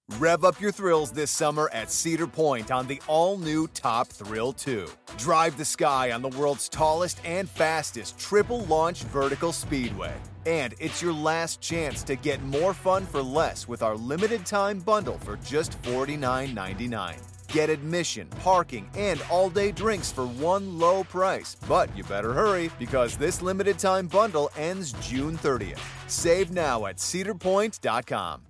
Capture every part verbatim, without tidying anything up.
Rev up your thrills this summer at Cedar Point on the all-new Top Thrill two. Drive the sky on the world's tallest and fastest triple-launch vertical speedway. And it's your last chance to get more fun for less with our limited-time bundle for just forty-nine ninety-nine. Get admission, parking, and all-day drinks for one low price. But you better hurry because this limited-time bundle ends June thirtieth. Save now at cedar point dot com.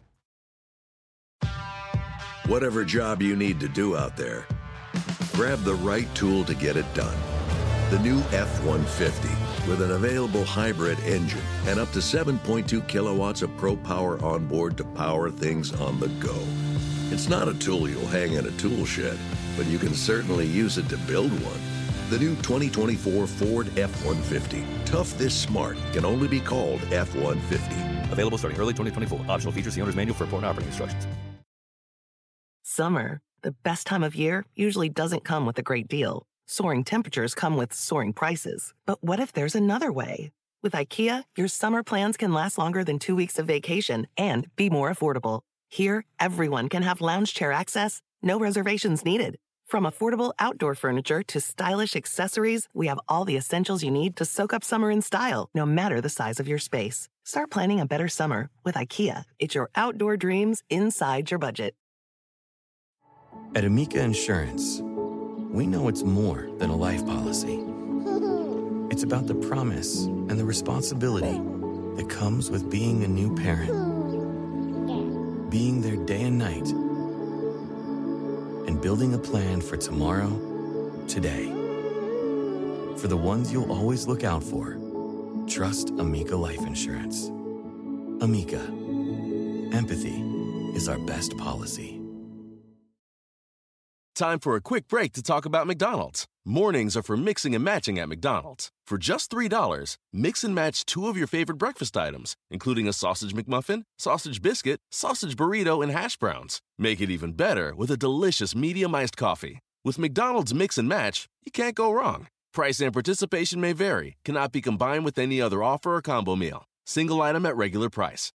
Whatever job you need to do out there, grab the right tool to get it done. The new F one fifty with an available hybrid engine and up to seven point two kilowatts of Pro Power on board to power things on the go. It's not a tool you'll hang in a tool shed, but you can certainly use it to build one. The new twenty twenty-four Ford F one fifty. Tough this smart can only be called F one fifty. Available starting early twenty twenty-four. Optional features, the owner's manual for important operating instructions. Summer, the best time of year, usually doesn't come with a great deal. Soaring temperatures come with soaring prices. But what if there's another way? With IKEA, your summer plans can last longer than two weeks of vacation and be more affordable. Here, everyone can have lounge chair access, no reservations needed. From affordable outdoor furniture to stylish accessories, we have all the essentials you need to soak up summer in style, no matter the size of your space. Start planning a better summer with IKEA. It's your outdoor dreams inside your budget. At Amica Insurance, we know it's more than a life policy. It's about the promise and the responsibility that comes with being a new parent. Being there day and night, and building a plan for tomorrow, today. For the ones you'll always look out for, trust Amica Life Insurance. Amica. Empathy is our best policy. Time for a quick break to talk about McDonald's. Mornings are for mixing and matching at McDonald's. For just three dollars, mix and match two of your favorite breakfast items, including a sausage McMuffin, sausage biscuit, sausage burrito, and hash browns. Make it even better with a delicious medium iced coffee. With McDonald's Mix and Match, you can't go wrong. Price and participation may vary, cannot be combined with any other offer or combo meal. Single item at regular price.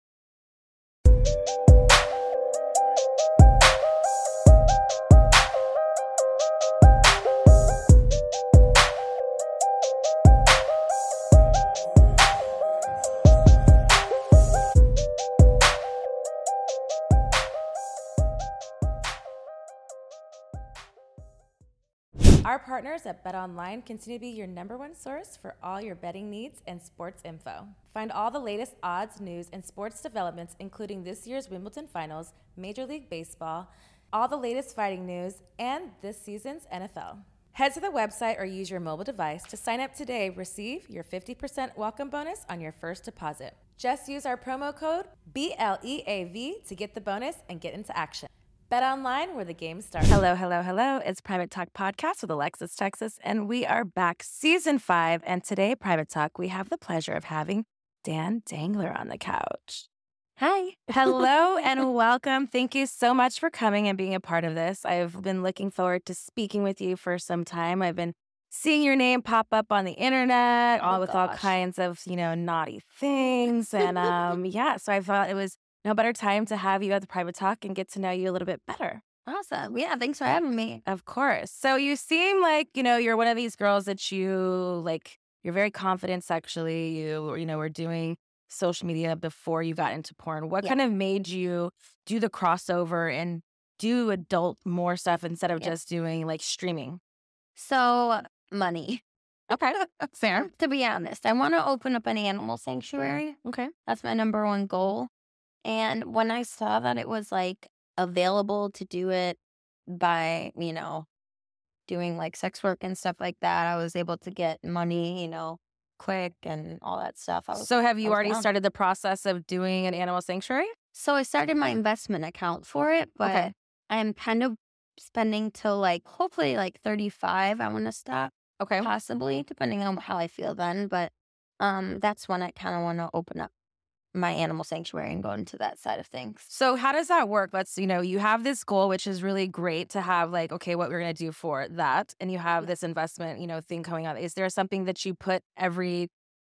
Our partners at BetOnline continue to be your number one source for all your betting needs and sports info. Find all the latest odds, news, and sports developments, including this year's Wimbledon Finals, Major League Baseball, all the latest fighting news, and this season's N F L. Head to the website or use your mobile device to sign up today. Receive your fifty percent welcome bonus on your first deposit. Just use our promo code B L E A V to get the bonus and get into action. Bet online where the game starts. Hello, hello, hello. It's Private Talk Podcast with Alexis Texas, and we are back season five. And today, Private Talk, we have the pleasure of having Dan Dangler on the couch. Hi. Hello and welcome. Thank you so much for coming and being a part of this. I've been looking forward to speaking with you for some time. I've been seeing your name pop up on the internet, all Oh, with gosh. all kinds of, you know, naughty things. And um, yeah, so I thought it was no better time to have you at the Private Talk and get to know you a little bit better. Awesome. Yeah, thanks for having me. Of course. So you seem like, you know, you're one of these girls that you like, you're very confident sexually. You, you know, were doing social media before you got into porn. What Yeah. kind of made you do the crossover and do adult more stuff instead of Yeah. just doing like streaming? So, money. Okay. Fair. To be honest, I want to open up an animal sanctuary. Okay. That's my number one goal. And when I saw that it was like available to do it by, you know, doing like sex work and stuff like that, I was able to get money, you know, quick and all that stuff. I was, So have I you was already down. started the process of doing an animal sanctuary? So I started my investment account for it, but Okay. I'm kind of spending till like hopefully like thirty-five. I want to stop, Okay. possibly, depending on how I feel then. But um, that's when I kind of want to open up my animal sanctuary and go into that side of things. So how does that work? Let's, you know, you have this goal, which is really great to have like, okay, what we're going to do for that. And you have this investment, you know, thing coming up. Is there something that you put every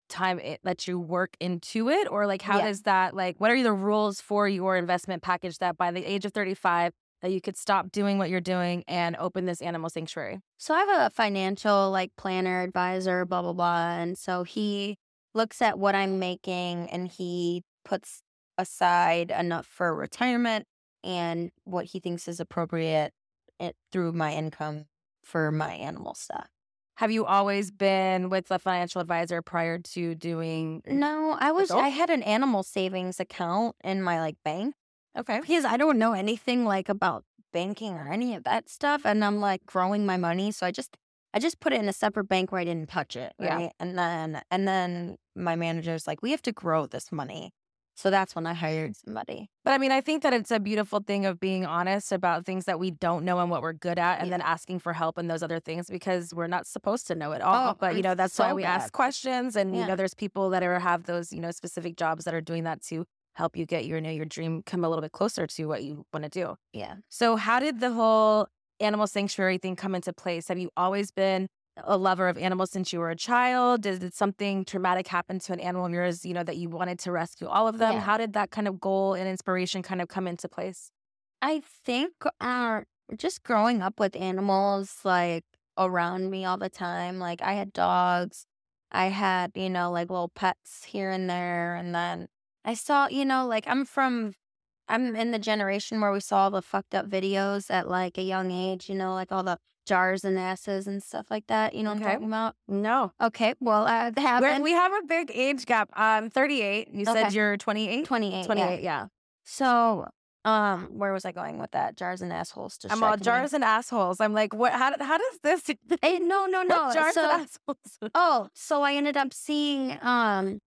time it lets you work into it? Or like, how Yeah. does that, like, what are the rules for your investment package that by the age of thirty-five that you could stop doing what you're doing and open this animal sanctuary? So I have a financial like planner, advisor, blah, blah, blah. And so he looks at what I'm making and he puts aside enough for retirement and what he thinks is appropriate it, through my income for my animal stuff. Have you always been with a financial advisor prior to doing? No, I was, Adult? I had an animal savings account in my like bank Okay. because I don't know anything like about banking or any of that stuff. And I'm like growing my money. So I just, I just put it in a separate bank where I didn't touch it. Yeah. Right. And then, and then my manager's like, we have to grow this money. So that's when I hired somebody. But I mean, I think that it's a beautiful thing of being honest about things that we don't know and what we're good at, and Yeah. then asking for help in those other things because we're not supposed to know it all. Oh, but, you I'm know, that's so why we bad. ask questions. And, you Yeah. know, there's people that are have those, you know, specific jobs that are doing that to help you get your, you know, your dream come a little bit closer to what you want to do. Yeah. So how did the whole animal sanctuary thing come into place? Have you always been a lover of animals since you were a child? Did something traumatic happen to an animal of yours, you know, that you wanted to rescue all of them? Yeah. How did that kind of goal and inspiration kind of come into place? I think uh, just growing up with animals like around me all the time, like I had dogs, I had, you know, like little pets here and there. And then I saw, you know, like I'm from, I'm in the generation where we saw the fucked up videos at like a young age, you know, like all the jars and asses and stuff like that. You know what Okay. I'm talking about? No. Okay. Well, uh, We're, happened. we have a big age gap. I'm thirty-eight. You said Okay. you're twenty-eight? twenty-eight. twenty-eight, Yeah. yeah. So, um, where was I going with that? Jars and assholes. I'm all distracted me. jars and assholes. I'm like, what? How, how does this? Eh, no, no, no. Jars so, and assholes. Oh, so I ended up seeing um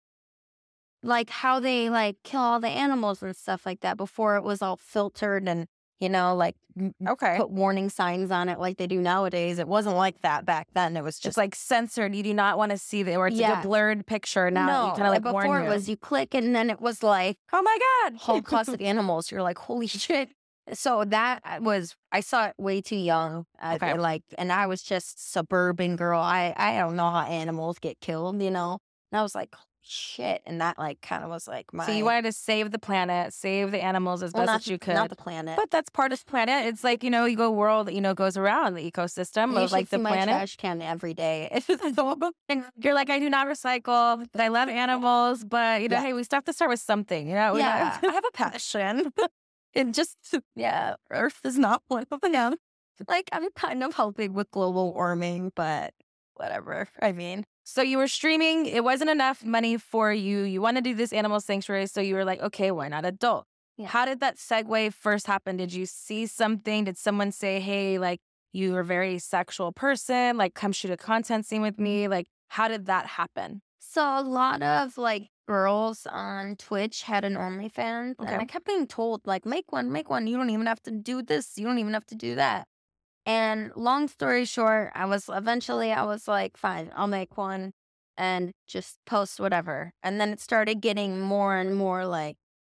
like how they like kill all the animals and stuff like that before it was all filtered and, you know, like m- Okay. put warning signs on it like they do nowadays. It wasn't like that back then. It was Just just like censored. You do not want to see that, or it's like Yeah. a blurred picture. Now no, you kind of like before warn it you. was you click and then it was like Oh my God. Holocaustic animals. You're like, holy shit. So that was, I saw it way too young. I Okay. feel like, and I was just suburban girl. I, I don't know how animals get killed, you know? And I was like, holy shit. And that like kind of was like my. So you wanted to save the planet, save the animals as well, best not, as you could. not the planet. But that's part of the planet. It's like, you know, you go world, you know, goes around the ecosystem you of should like the see my planet. trash can every day. It's just And you're like, I do not recycle, but I love animals. But, you know, Yeah. hey, we still have to start with something. You know, we Yeah. I have a passion. And just, yeah, Earth is not one of them. like, I'm kind of helping with global warming, but whatever. I mean, So you were streaming. It wasn't enough money for you. You want to do this animal sanctuary. So you were like, okay, why not adult? Yeah. How did that segue first happen? Did you see something? Did someone say, hey, like, you are a very sexual person, like, come shoot a content scene with me? Like, how did that happen? so a lot of like girls on Twitch had an OnlyFans, Okay. and I kept being told like, make one, make one. You don't even have to do this. You don't even have to do that. And long story short, I was eventually I was like, fine, I'll make one and just post whatever. And then it started getting more and more like,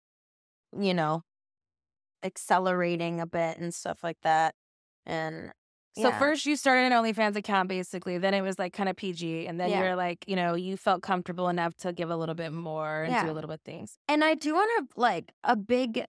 you know, accelerating a bit and stuff like that. And So yeah. first you started an OnlyFans account, basically. Then it was like kind of P G. And then Yeah. you're like, you know, you felt comfortable enough to give a little bit more and Yeah. do a little bit things. And I do want to like a big.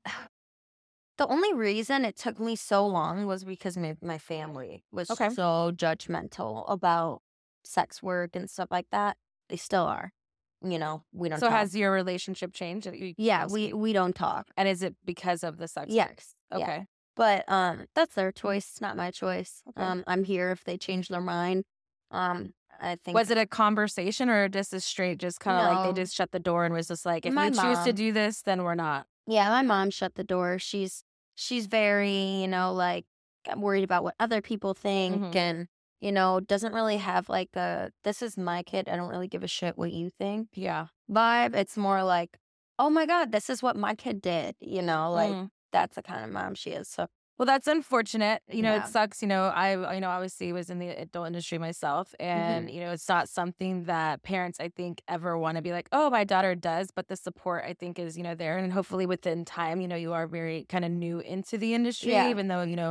The only reason it took me so long was because my, my family was Okay. so judgmental about sex work and stuff like that. They still are. You know, we don't So talk. has your relationship changed? You- yeah, we we don't talk. And is it because of the sex? work? Yes. Okay. Yeah. But um that's their choice, it's not my choice. Okay. Um I'm here if they change their mind. Um I think Was it a conversation or just a straight, just kind of like No. they just shut the door and was just like, if My you choose to mom. do this, then we're not. Yeah, my mom shut the door. She's she's very, you know, like worried about what other people think Mhm. and, you know, doesn't really have like a this is my kid. I don't really give a shit what you think Yeah. vibe. It's more like, oh my God, this is what my kid did. You know, like Mm. that's the kind of mom she is. So Well, that's unfortunate. You know, Yeah. it sucks. You know, I, you know, obviously was in the adult industry myself. And, Mm-hmm. you know, it's not something that parents, I think, ever want to be like, oh, my daughter does. But the support, I think, is, you know, there. And hopefully within time, you know, you are very kind of new into the industry, Yeah. even though, you know,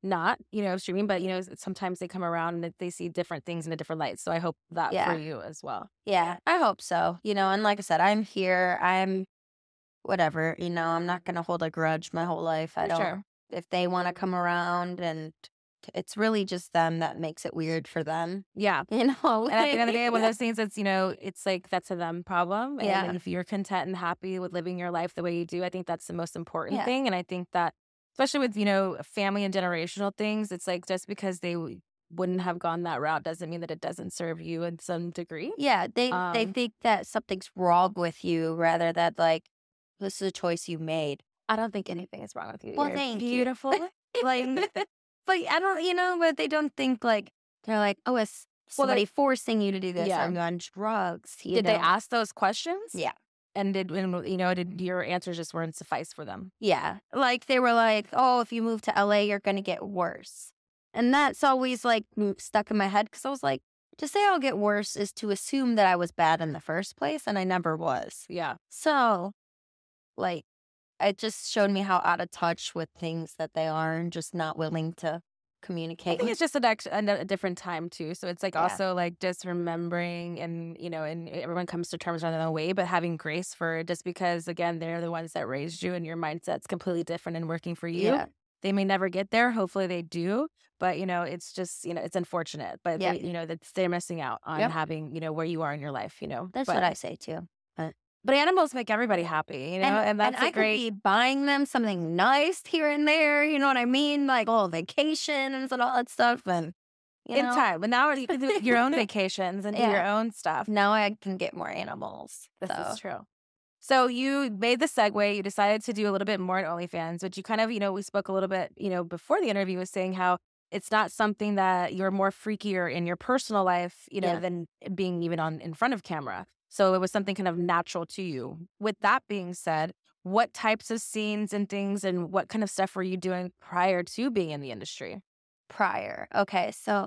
not, you know, streaming, but, you know, sometimes they come around and they see different things in a different light. So I hope that Yeah. for you as well. Yeah, I hope so. You know, and like I said, I'm here. I'm whatever, you know, I'm not going to hold a grudge my whole life. I For don't, sure. if they want to come around, and it's really just them that makes it weird for them, Yeah. you know? And at the end of the day, one of those things that's, you know, it's like that's a them problem. And Yeah. if you're content and happy with living your life the way you do, I think that's the most important Yeah. thing. And I think that, especially with, you know, family and generational things, it's like just because they w- wouldn't have gone that route doesn't mean that it doesn't serve you in some degree. Yeah, they they Um, think that something's wrong with you rather than like, this is a choice you made. I don't think anything is wrong with you. Well, You're thank you. beautiful. Like, but I don't, you know, but they don't think like, they're like, oh, is Well, they- somebody forcing you to do this? Yeah. Are you on drugs? You Did they know? ask those questions? Yeah. And did, and, you know, did your answers just weren't suffice for them? Yeah. Like they were like, oh, if you move to L A, you're going to get worse. And that's always like m- stuck in my head because I was like, to say I'll get worse is to assume that I was bad in the first place, and I never was. Yeah. So, like, it just showed me how out of touch with things that they are and just not willing to I communicate. think it's just a, next, a, a different time too. So it's like Yeah. also like just remembering and, you know, and everyone comes to terms on their own way, but having grace for it just because, again, they're the ones that raised you and your mindset's completely different and working for you. Yeah. They may never get there. Hopefully they do. But, you know, it's just, you know, it's unfortunate. But, Yeah. they, you know, that they're missing out on Yep. having, you know, where you are in your life, you know. That's but, what I say too. But animals make everybody happy, you know, and, and that's I a great. could be buying them something nice here and there. You know what I mean? Like all vacations and all that stuff. And you in know, time. But now you can do your own vacations and do Yeah. your own stuff. now I can get more animals. This so. is true. So you made the segue. You decided to do a little bit more at OnlyFans, but you kind of, you know, we spoke a little bit, you know, before the interview was saying how it's not something that you're more freakier in your personal life, you know, Yeah. than being even on in front of camera. So it was something kind of natural to you. With that being said, what types of scenes and things and what kind of stuff were you doing prior to being in the industry? Prior. Okay, so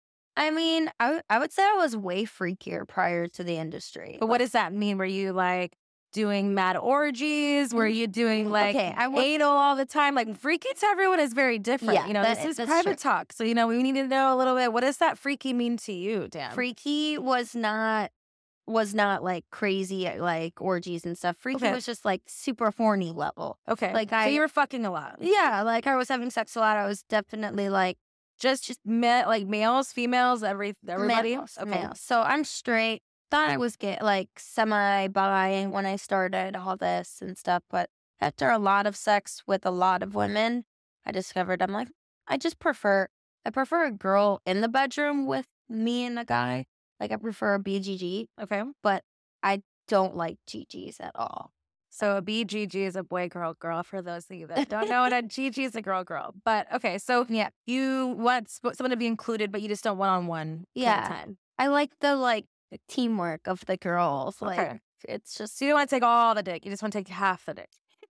I mean, I w- I would say I was way freakier prior to the industry. But what does that mean? Were you like doing mad orgies? Were you doing like Okay, I wa- anal all the time? Like freaky to everyone is very different. Yeah, you know, that this is- is that's private true. talk. So, you know, we need to know a little bit. What does that freaky mean to you, Dan? Freaky was not was not like crazy like orgies and stuff. Freaky Okay. was just like super horny level. Okay. Like, so I- you were fucking a lot. Yeah, like I was having sex a lot. I was definitely like Just just ma- like males, females, every everybody. males, Okay. males. So I'm straight. Thought I was get like semi bi when I started all this and stuff, but after a lot of sex with a lot of women, I discovered I'm like I just prefer I prefer a girl in the bedroom with me and a guy. Like I prefer a B G G, Okay. but I don't like G Gs at all. So a B G G is a boy, girl, girl. For those of you that don't know what a G G is, a girl, girl. But okay, so Yeah. you want sp- someone to be included, but you just don't one on one. Yeah. Time. I like the like teamwork of the girls. Like Okay. it's just So you don't want to take all the dick. You just want to take half the dick.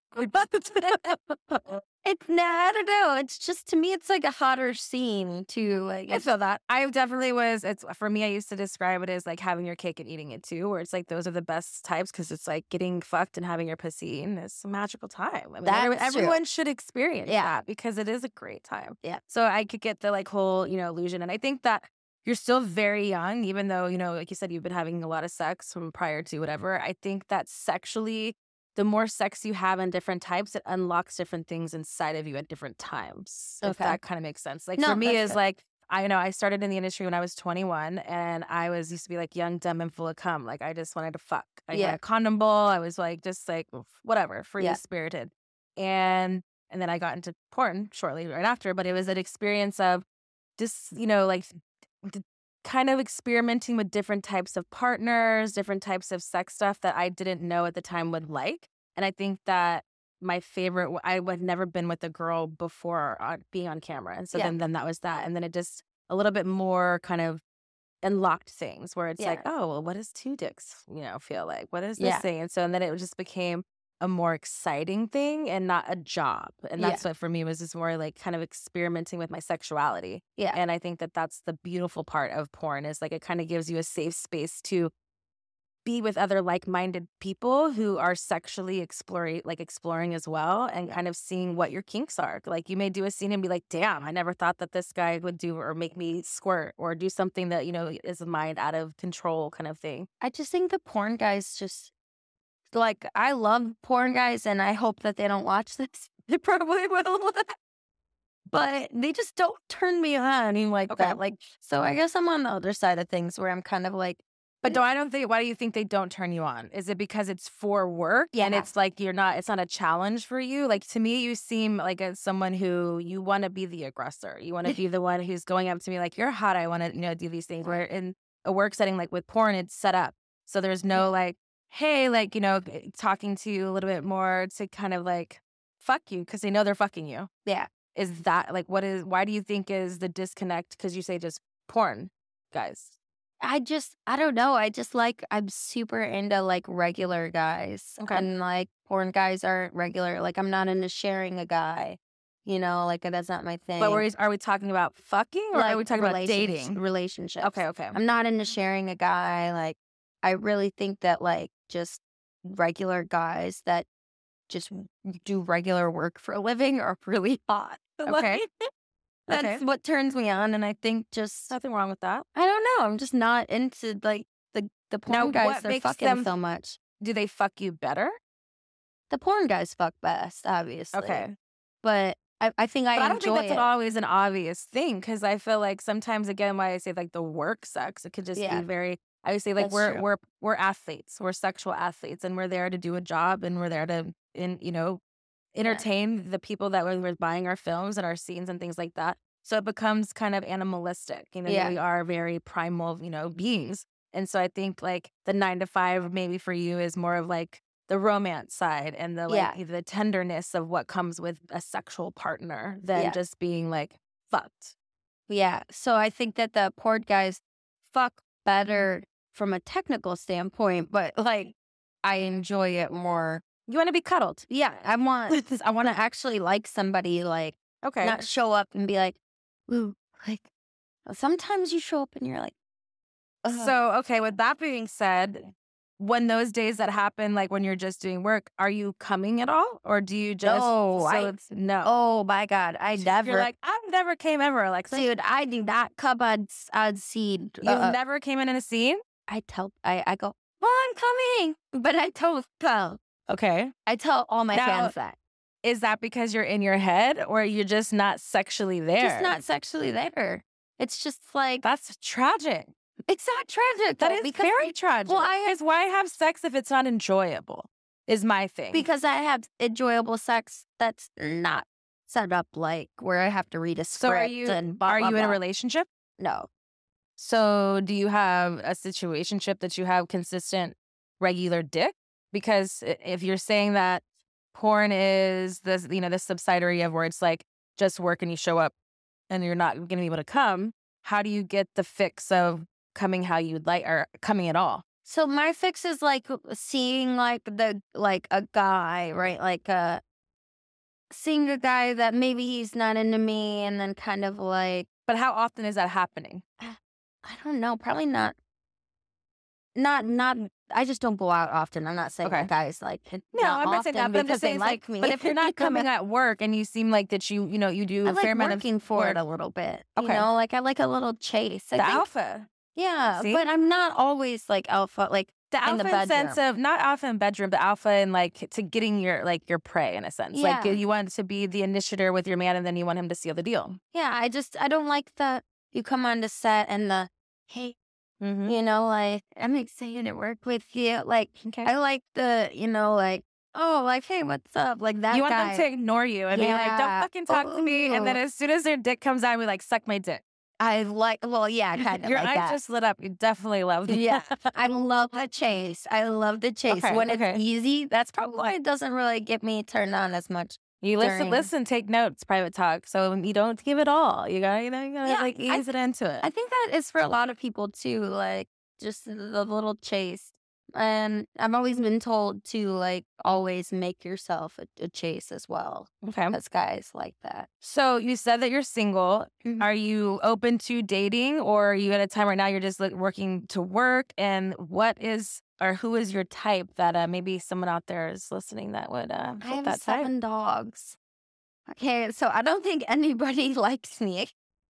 it's nah, I don't know. It's just to me it's like a hotter scene too. Like I it's, feel that. I definitely was. It's for me. I used to describe it as like having your cake and eating it too, where it's like those are the best types because it's like getting fucked and having your pussy eaten. It's a magical time. I mean, everyone, That's true. everyone should experience Yeah. that because it is a great time. Yeah. So I could get the like whole you know illusion, and I think that you're still very young, even though you know, like you said, you've been having a lot of sex from prior to whatever. I think that sexually. The more sex you have in different types, it unlocks different things inside of you at different times. If Okay. that kind of makes sense. Like No, for me, that's is good. like I you know I started in the industry when I was twenty-one, and I was used to be like young, dumb, and full of cum. Like I just wanted to fuck. I Yeah. had a condom ball. I was like just like whatever, free Yeah. spirited, and and then I got into porn shortly right after. But it was an experience of just you know like d- kind of experimenting with different types of partners, different types of sex stuff that I didn't know at the time would like. And I think that my favorite, I had never been with a girl before on, being on camera. And so Yeah. then, then that was that. And then it just a little bit more kind of unlocked things where it's Yeah. like, oh, well, what does two dicks, you know, feel like? What is this Yeah. thing? And so, and then it just became a more exciting thing and not a job. And Yeah. that's what for me was just more like kind of experimenting with my sexuality. Yeah. And I think that that's the beautiful part of porn is like it kind of gives you a safe space to be with other like-minded people who are sexually exploring, like exploring as well, and kind of seeing what your kinks are. Like you may do a scene and be like, damn, I never thought that this guy would do or make me squirt or do something that, you know, is a mind out of control kind of thing. I just think the porn guys just, like, I love porn guys and I hope that they don't watch this. They probably will. But they just don't turn me on like Okay. that. Like, so I guess I'm on the other side of things where I'm kind of like, But do I don't think, why do you think they don't turn you on? Is it because it's for work? Yeah. And it's like you're not, it's not a challenge for you? Like to me, you seem like a, someone who you want to be the aggressor. You want to be the one who's going up to me like, you're hot. I want to, you know, do these things. Where in a work setting, like with porn, it's set up. So there's no like, hey, like, you know, talking to you a little bit more to kind of like fuck you because they know they're fucking you. yeah. Is that like, what is, why do you think is the disconnect? Because you say just porn guys. I just, I don't know. I just like, I'm super into like regular guys. Okay. And like porn guys aren't regular. Like I'm not into sharing a guy, you know, like that's not my thing. But are we, are we talking about fucking or like are we talking about relations- dating? Relationships. Okay, okay. I'm not into sharing a guy. Like I really think that like just regular guys that just do regular work for a living are really hot. Okay. Like, that's Okay. what turns me on. And I think just, Nothing wrong with that. I don't know. I'm just not into like the, the porn Now, guys. what They're makes fucking them- so much. Do they fuck you better? The porn guys fuck best, obviously. Okay. But I, I think I But I don't enjoy think that's it. always an obvious thing because I feel like sometimes, again, why I say like the work sucks, it could just Yeah. be very, I would say like That's we're, true. we're, we're athletes, we're sexual athletes and we're there to do a job and we're there to, in, you know, entertain the people that were, were buying our films and our scenes and things like that. So it becomes kind of animalistic, you know, Yeah. we are very primal, you know, beings. And so I think like the nine to five maybe for you is more of like the romance side and the like Yeah. the tenderness of what comes with a sexual partner than Yeah. just being like fucked. Yeah. So I think that the porn guys fuck better from a technical standpoint, but like I enjoy it more. You want to be cuddled. Yeah. I want I want to actually like somebody, like Okay. not show up and be like, ooh, like sometimes you show up and you're like, ugh. So, okay, with that being said, when those days that happen, like when you're just doing work, are you coming at all? Or do you just, No, so I- it's no. oh my God, I never. You're like, I've never came ever. Like, so dude, I do not come on, on scene. you've Uh, never came in in a scene? I tell, I, I go, well, I'm coming. But I don't tell. Okay. I tell all my Now- fans that. Is that because you're in your head or you're just not sexually there? Just not sexually there. It's just like, That's tragic. it's not tragic. That though, is because, very tragic. Well, I Because why have sex if it's not enjoyable? Is my thing. because I have enjoyable sex that's not set up like where I have to read a script so are you and blah, are blah, you in a blah. relationship? No. So do you have a situationship that you have consistent regular dick? Because i- if you're saying that porn is this, you know, this subsidiary of where it's like just work and you show up and you're not going to be able to come, how do you get the fix of coming how you'd like or coming at all? So my fix is like seeing like the like a guy, right? Like uh seeing a guy that maybe he's not into me and then kind of like But how often is that happening? I don't know, probably not not not I just don't go out often. I'm not saying Okay. that guys like No, I'm not saying that, but I'm because just they saying like like, me. but if you're not coming at work and you seem like that you, you know, you do I a like fair amount of working for it work. a little bit. Okay. You know, like I like a little chase. I the think- alpha. Yeah, See? but I'm not always like alpha. Like The in alpha the in sense bedroom. of not alpha in bedroom, but alpha in like to getting your like your prey in a sense. Like Yeah. you want to be the initiator with your man, and then you want him to seal the deal. yeah, I just I don't like the you come on the set and the hey, Mm-hmm. you know, like I'm excited to work with you. Like Okay. I like the you know like oh like hey what's up like that You want guy. them to ignore you and be like, "Don't Yeah. fucking talk to me," and then Ooh. as soon as their dick comes out, we like suck my dick. I like well yeah kind of Your like eyes that. just lit up. You definitely love that. Yeah, I love the chase. I love the chase. Okay, when okay. it's easy, that's probably why it doesn't really get me turned on as much. You listen, During- listen, take notes, private talk. So you don't give it all. You gotta, you know, you gotta Yeah, like I- ease it into it. I think that is for a lot of people too, like just the little chase. And I've always been told to like always make yourself a, a chase as well. okay. Because guys like that. So you said that you're single. Mhm. Are you open to dating, or are you at a time right now you're just like working to work? And what is or who is your type that uh, maybe someone out there is listening that would uh, I fit have that type? seven dogs. Okay, so I don't think anybody likes me.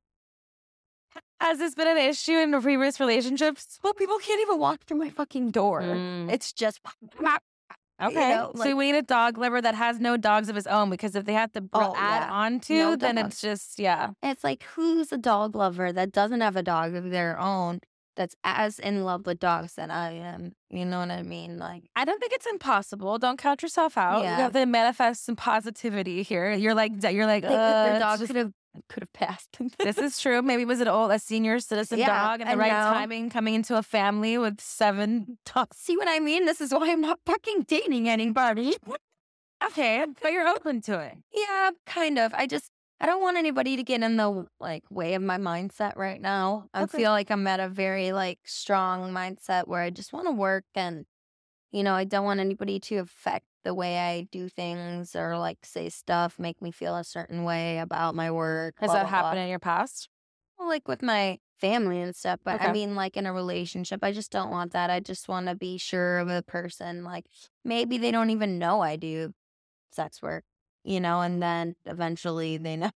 Has this been an issue in previous relationships? Well, people can't even walk through my fucking door. Mm. It's just Okay, you know, so like- we need a dog lover that has no dogs of his own, because if they have to br- Oh, add yeah. on to, No then dog. it's just, yeah. It's like, who's a dog lover that doesn't have a dog of their own that's as in love with dogs that I am? You know what I mean? Like, I don't think it's impossible. Don't count yourself out. Yeah. You have to manifest some positivity here. You're like, you're like, they, their uh, dog just- could have could have passed. this is true. Maybe it was an old, a senior citizen Yeah, dog and the I right know. timing, coming into a family with seven dogs. See what I mean? This is why I'm not fucking dating anybody. Okay, but you're open to it. Yeah, kind of. I just I don't want anybody to get in the like way of my mindset right now. I Okay. feel like I'm at a very like strong mindset where I just want to work, and you know, I don't want anybody to affect the way I do things or like say stuff, make me feel a certain way about my work. Has blah, that blah, blah. happened in your past? Well, like with my family and stuff, but I Okay. mean, like in a relationship, I just don't want that. I just want to be sure of a person. Like maybe they don't even know I do sex work, you know, and then eventually they know.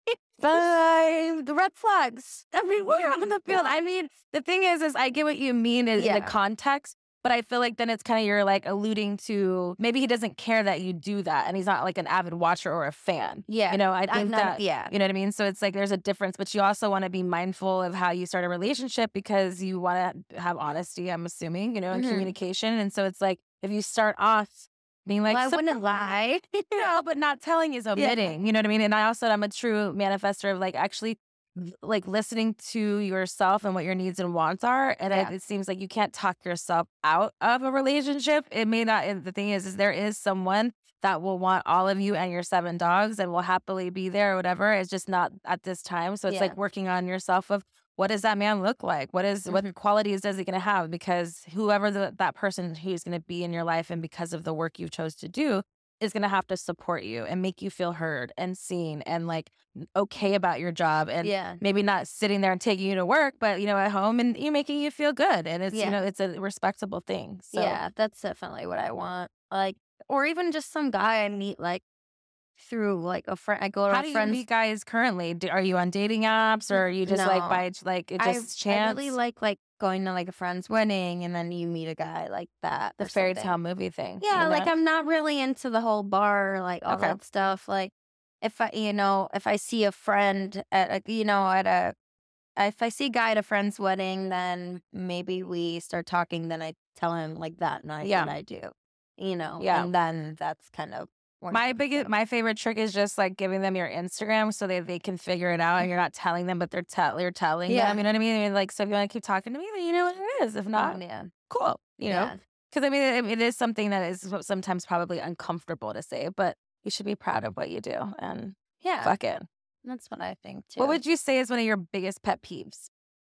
But the red flags everywhere on the field. I mean, the thing is, is I get what you mean in, in Yeah. the context, but I feel like then it's kind of you're like alluding to maybe he doesn't care that you do that, and he's not like an avid watcher or a fan. Yeah, you know, I I'm think not- that yeah. you know what I mean. So it's like there's a difference, but you also want to be mindful of how you start a relationship because you want to have honesty. I'm assuming, you know, and Mhm. communication, and so it's like if you start off being like, Well, I "So wouldn't lie. no, but not telling is omitting. You know what I mean? And I also, I'm a true manifestor of like actually like listening to yourself and what your needs and wants are. And Yeah. it, it seems like you can't talk yourself out of a relationship. It may not, and the thing is, is there is someone that will want all of you and your seven dogs and will happily be there or whatever. It's just not at this time. So it's Yeah. like working on yourself of what does that man look like? What is, Mhm. what qualities does he going to have? Because whoever the, that person who's going to be in your life and because of the work you chose to do is going to have to support you and make you feel heard and seen and like okay about your job and Yeah. maybe not sitting there and taking you to work, but you know, at home and you making you feel good. And it's, Yeah. you know, it's a respectable thing. So Yeah, that's definitely what I want. Like, or even just some guy I meet like through like a friend. I go to how a do you friend's. meet guys currently? Do, are you on dating apps or are you just like No. by like it I- just I chance? really like like going to like a friend's wedding and then you meet a guy like that. the or fairy something. tale movie thing. Yeah, you like know? I'm not really into the whole bar, like all Okay. that stuff. Like if I, you know, if I see a friend at a, you know, at a, if I see a guy at a friend's wedding, then maybe we start talking. Then I tell him like that night Yeah. what I do, you know, Yeah. and then that's kind of when My things biggest, go. my favorite trick is just like giving them your Instagram so they, they can figure it out and you're not telling them, but they're tell you're telling Yeah. them. You know what I mean? And like, so if you want to keep talking to me, then you know what it is. If not, Um, yeah, cool. You know, yeah. because I mean, it, it is something that is sometimes probably uncomfortable to say, but you should be proud of what you do and Yeah, fuck it. that's what I think too. What would you say is one of your biggest pet peeves?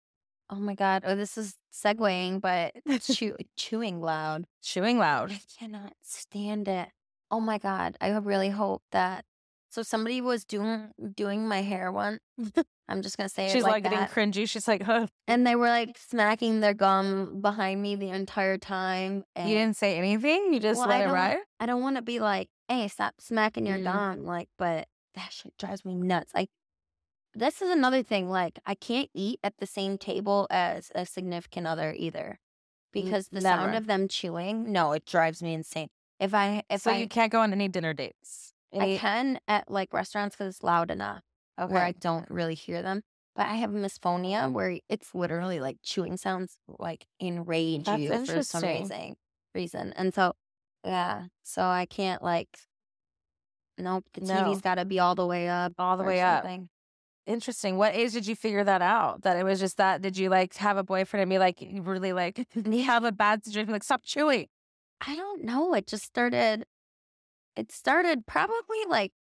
Oh my god! Oh, this is segueing, but chew- chewing loud. Chewing loud. I cannot stand it. Oh my god! I really hope that. So somebody was doing doing my hair once. I'm just gonna say She's it like, like, getting that. cringy. She's like, huh. And they were like smacking their gum behind me the entire time. And You didn't say anything. You just Well, let I it don't- ride. I don't want to be like, hey, stop smacking your Mhm. gum. Like, but that shit drives me nuts. Like, this is another thing. Like, I can't eat at the same table as a significant other either, because the sound never. of them chewing, no, it drives me insane. If I if So I you can't go on any dinner dates. Any, I can at like restaurants because it's loud enough okay. where I don't really hear them. But I have misphonia where it's literally like chewing sounds like enrage That's you for some interesting. reason. Reason, and so yeah, so I can't like. Nope, the No. T V's got to be all the way up. All the or way up. something. Interesting. What age did you figure that out? That it was just that? Did you like have a boyfriend and be like, you really like, you have a bad situation? Like, stop chewing. I don't know. It just started. It started probably like.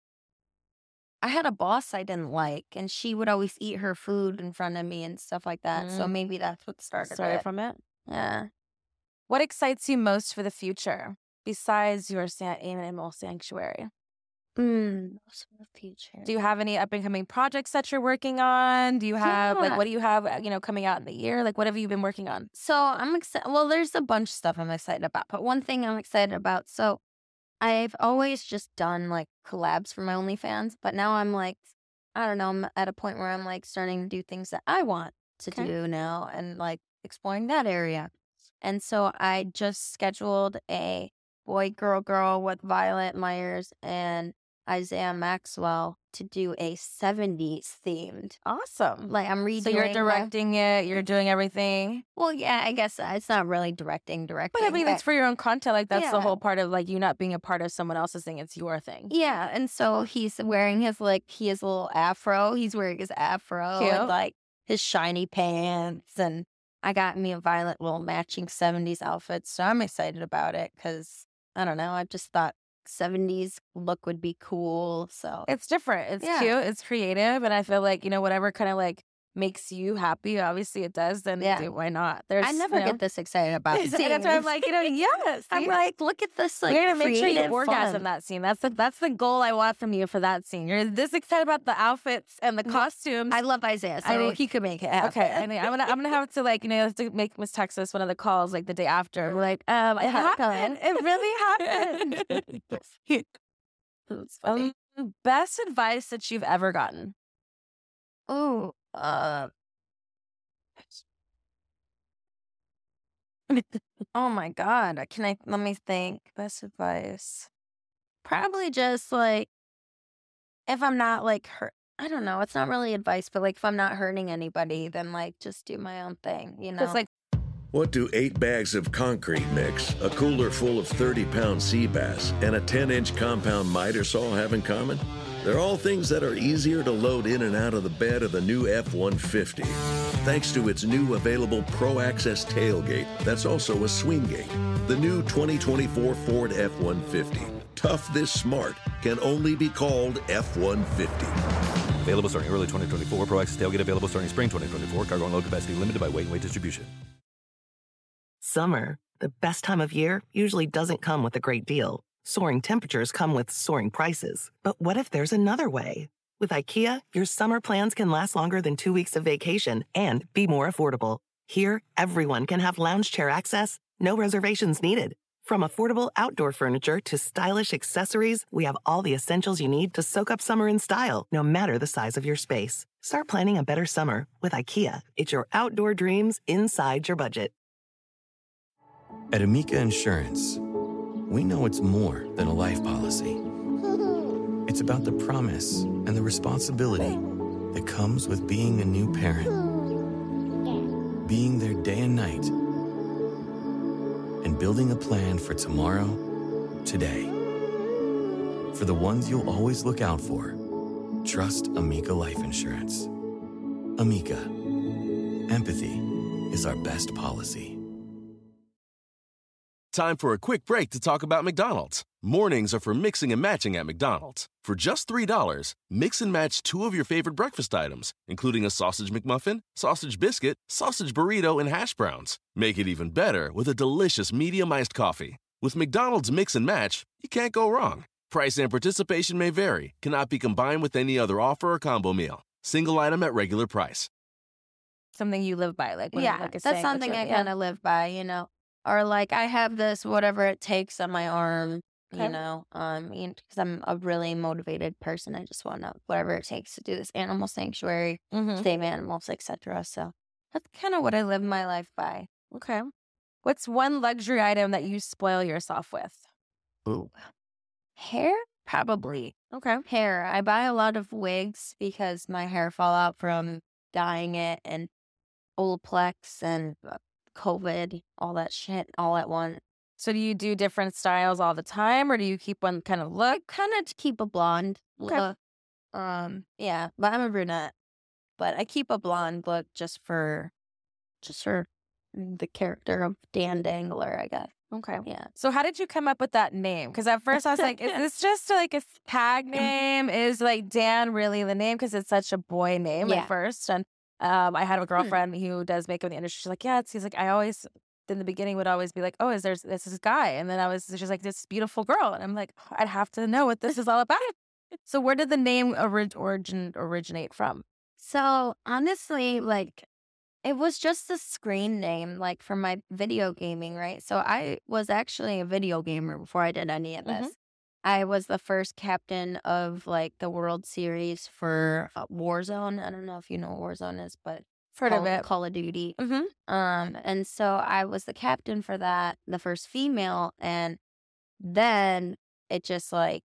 I had a boss I didn't like, and she would always eat her food in front of me and stuff like that. So Mm. maybe that's what started, Started it. from it. Yeah. What excites you most for the future besides your san- animal sanctuary? Mm, goals for the future. Do you have any up and coming projects that you're working on? Do you have Yeah. like what do you have, uh, you know, coming out in the year? Like what have you been working on? So I'm excited. Well, there's a bunch of stuff I'm excited about, but one thing I'm excited about. So I've always just done like collabs for my OnlyFans, but now I'm like, I don't know, I'm at a point where I'm like starting to do things that I want to Okay. do now and like exploring that area. And so I just scheduled a boy, girl, girl with Violet Myers and Isaiah Maxwell to do a seventies themed. Awesome. Like I'm redoing. So you're my- directing it, you're doing everything. Well, yeah, I guess uh, it's not really directing, directing. But I mean, it's for your own content. Like that's the Yeah. whole part of like you not being a part of someone else's thing. It's your thing. Yeah, and so he's wearing his like he has a little afro. He's wearing his afro Cute. and like his shiny pants, and I got me a Violet little matching seventies outfit. So I'm excited about it because I don't know. I just thought seventies look would be cool. So It's different. It's Yeah. cute. It's creative. And I feel like, you know, whatever kind of like makes you happy, obviously it does, then Yeah. do, why not? There's I never you know, get this excited about. and that's why I'm scenes. like, you know, yes. I'm like, look at this like you're gonna make sure you creative orgasm fun. that scene. That's the that's the goal I want from you for that scene. You're this excited about the outfits and the costumes. I love Isaiah, so I think- he could make it happen. Okay, I mean, I'm gonna I'm gonna have to like you know have to make Miss Texas one of the calls like the day after. We're like, um, it It happened. happened. It really happened. It's funny. um, best advice that you've ever gotten. Oh, uh, oh my God. Can I, let me think. Best advice. Probably just like, if I'm not like hurt, I don't know. It's not really advice, but like if I'm not hurting anybody, then like just do my own thing, you know? It's like What do eight bags of concrete mix, a cooler full of thirty-pound sea bass, and a ten-inch compound miter saw have in common? They're all things that are easier to load in and out of the bed of the new F one fifty. Thanks to its new available Pro Access tailgate that's also a swing gate. The new twenty twenty-four Ford F one fifty. Tough this smart can only be called F one fifty. Available starting early twenty twenty-four. Pro Access tailgate available starting spring twenty twenty-four. Cargo and load capacity limited by weight and weight distribution. Summer, the best time of year, usually doesn't come with a great deal. Soaring temperatures come with soaring prices. But what if there's another way? With IKEA, your summer plans can last longer than two weeks of vacation and be more affordable. Here, everyone can have lounge chair access, no reservations needed. From affordable outdoor furniture to stylish accessories, we have all the essentials you need to soak up summer in style, no matter the size of your space. Start planning a better summer with IKEA. It's your outdoor dreams inside your budget. At Amica Insurance, we know it's more than a life policy. It's about the promise and the responsibility that comes with being a new parent. Being there day and night. And building a plan for tomorrow, today. For the ones you'll always look out for, trust Amica Life Insurance. Amica. Empathy is our best policy. Time for a quick break to talk about McDonald's. Mornings are for mixing and matching at McDonald's. For just three dollars, mix and match two of your favorite breakfast items, including a sausage McMuffin, sausage biscuit, sausage burrito, and hash browns. Make it even better with a delicious medium-iced coffee. With McDonald's Mix and Match, you can't go wrong. Price and participation may vary, cannot be combined with any other offer or combo meal. Single item at regular price. something you live by, like when, yeah, like a that's saying, something which I yeah. kind of live by, you know. Or like I have this whatever it takes on my arm, Okay. you know, um, because I'm a really motivated person. I just want to whatever it takes to do this animal sanctuary, Mhm. save animals, et cetera. So that's kind of what I live my life by. Okay. What's one luxury item that you spoil yourself with? Ooh, hair probably Okay. hair. I buy a lot of wigs because my hair fall out from dyeing it and Olaplex and uh, COVID, all that shit, all at once. So do you do different styles all the time, or do you keep one kind of look? Kind of to keep a blonde Okay. look. Um, yeah, but I'm a brunette. But I keep a blonde look just for, just for the character of Dan Dangler, I guess. Okay. Yeah. So how did you come up with that name? Because at first I was like, is this just like a tag name? Is like Dan really the name? Because it's such a boy name Yeah. at first. And um, I had a girlfriend who does makeup in the industry. She's like, yeah, it's, he's like, I always, in the beginning would always be like, oh, is there this this guy? And then I was, she's like, this beautiful girl. And I'm like, I'd have to know what this is all about. So where did the name orig- origin originate from? So honestly, like it was just a screen name, like for my video gaming, right? So I was actually a video gamer before I did any of this. Mhm. I was the first captain of like the World Series for uh, Warzone. I don't know if you know what Warzone is, but Heard Call, of it. Call of Duty. Mm-hmm. Um, and so I was the captain for that, the first female, and then it just like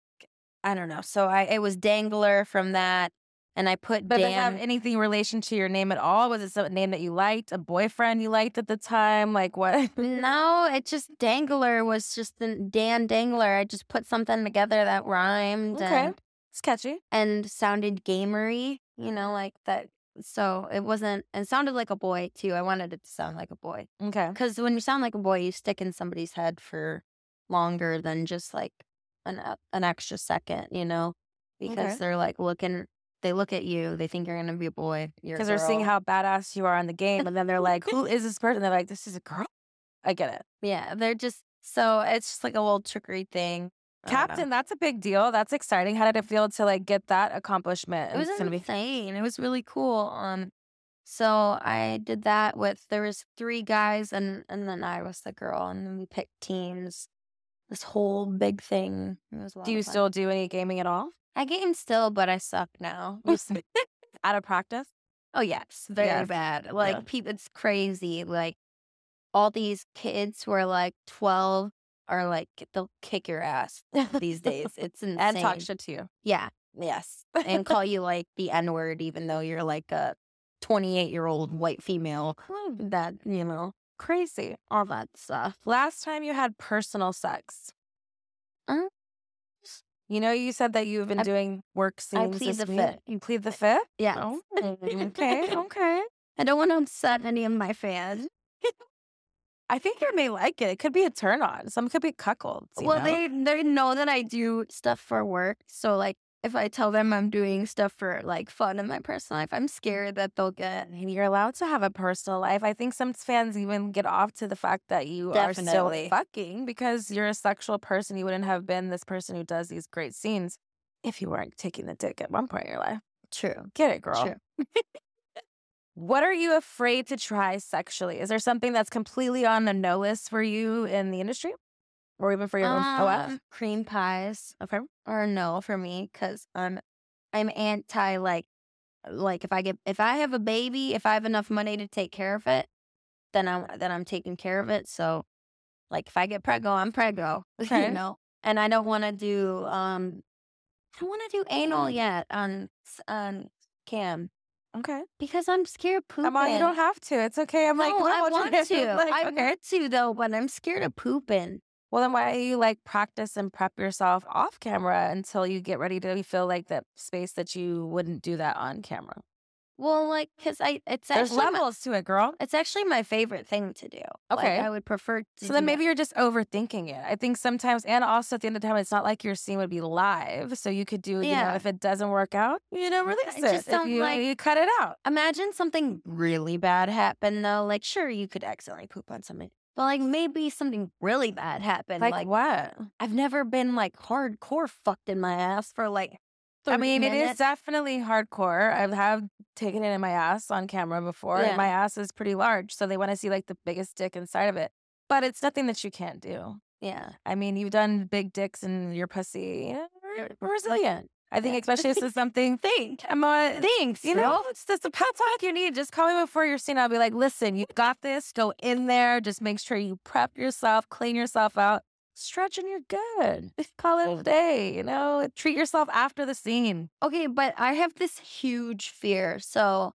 I don't know. So I it was Dangler from that, and I put But does it Dan. have anything in relation to your name at all? Was it some name that you liked? A boyfriend you liked at the time? Like what? No, it just Dangler was just the Dan Dangler. I just put something together that rhymed Okay. and It's catchy. and sounded gamery, you know, like that. So it wasn't, and sounded like a boy too. I wanted it to sound like a boy Okay. because when you sound like a boy, you stick in somebody's head for longer than just like an uh, an extra second, you know, because Okay. they're like looking. They look at you. They think you're gonna be a boy. You're a Because they're seeing girl. how badass you are in the game, and then they're like, "Who is this person?" They're like, "This is a girl." I get it. Yeah, they're just so it's just like a little trickery thing. I don't know. Captain, that's a big deal. That's exciting. How did it feel to like get that accomplishment? It was It's gonna be insane. It was really cool. Um, so I did that with there was three guys and and then I was the girl, and then we picked teams. This whole big thing. It was a lot Do you of fun. still do any gaming at all? I game still, but I suck now. Out of practice? Oh yes, very Yeah. bad. Like Yeah. people, it's crazy. Like all these kids who are like twelve are like they'll kick your ass these days. It's insane. And talk shit to you. Yeah. Yes. And call you like the N word, even though you're like a twenty-eight year old white female. That, you know, Crazy. all that stuff. Last time you had personal sex. Uh, You know, you said that you've been I- doing work I scenes plead this the week. fifth. You plead the fifth? Yeah. Oh, okay, okay. I don't want to upset any of my fans. I think they may like it. It could be a turn on. Some could be cuckolds. you Well, know? they they know that I do stuff for work. So like if I tell them I'm doing stuff for like fun in my personal life, I'm scared that they'll get I mean, you're allowed to have a personal life. I think some fans even get off to the fact that you are still Definitely. fucking because you're a sexual person. You wouldn't have been this person who does these great scenes if you weren't taking the dick at one point in your life. true. Get it, girl. True. What are you afraid to try sexually? Is there something that's completely on the no list for you in the industry? Or even for your own O F? Um, cream pies Okay. or no for me because I'm I'm anti like like if I get if I have a baby, if I have enough money to take care of it, then I'm then I'm taking care of it. So like if I get preggo, I'm preggo. Okay. You know, and I don't want to do um I don't want to do anal yet on s- on cam Okay. because I'm scared of pooping. Come on, you don't have to. It's okay. I'm like, no, come I on, want Janae. to. Like, I okay. want to though, but I'm scared of pooping. Well, then why don't you like practice and prep yourself off camera until you get ready to feel like that space that you wouldn't do that on camera? Well, like because I it's There's actually my, levels to it, girl. it's actually my favorite thing to do. Okay. Like, I would prefer to. So do then that. maybe you're just overthinking it. I think sometimes, and also at the end of the time, it's not like your scene would be live. So you could do, you know, Yeah. if it doesn't work out, you know, release I it. just If don't you, like- you cut it out. Imagine something really bad happen though. Like sure, you could accidentally poop on something, but like maybe something really bad happened. Like, Like, what? I've never been like hardcore fucked in my ass for like. I thirty mean, it is minutes. definitely hardcore. I have taken it in my ass on camera before, Yeah. and my ass is pretty large. So they want to see like the biggest dick inside of it. But it's nothing that you can't do. Yeah. I mean, you've done big dicks in your pussy. You know, you're resilient. I think, Yeah. especially if it's something. Think. I'm a, Thanks. You know, it's just a pep talk you need. Just call me before your scene. I'll be like, listen, you got this. Go in there. Just make sure you prep yourself, clean yourself out, stretch, and you're good. Call it a day. You know, treat yourself after the scene. Okay, but I have this huge fear. So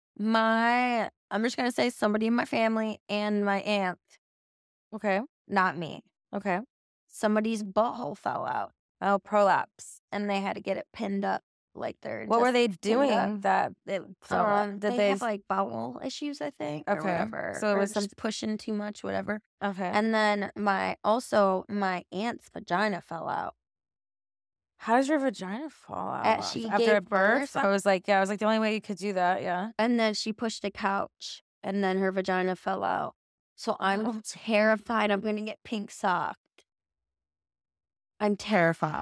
my I'm just gonna say somebody in my family and my aunt, Okay. not me. Okay. Somebody's butthole fell out Oh, prolapse. and they had to get it pinned up like they're What were just they pinned doing up. that it fell out? Um, Did they, they? have like bowel issues, I think, or Okay, whatever. so it or was some- just pushing too much, whatever. okay. And then my also my aunt's vagina fell out. How does your vagina fall out? As she After gave birth? birth? I was like, yeah, I was like, the only way you could do that, yeah. And then she pushed a couch and then her vagina fell out. So I'm Oh. terrified I'm going to get pink socked. I'm terrified.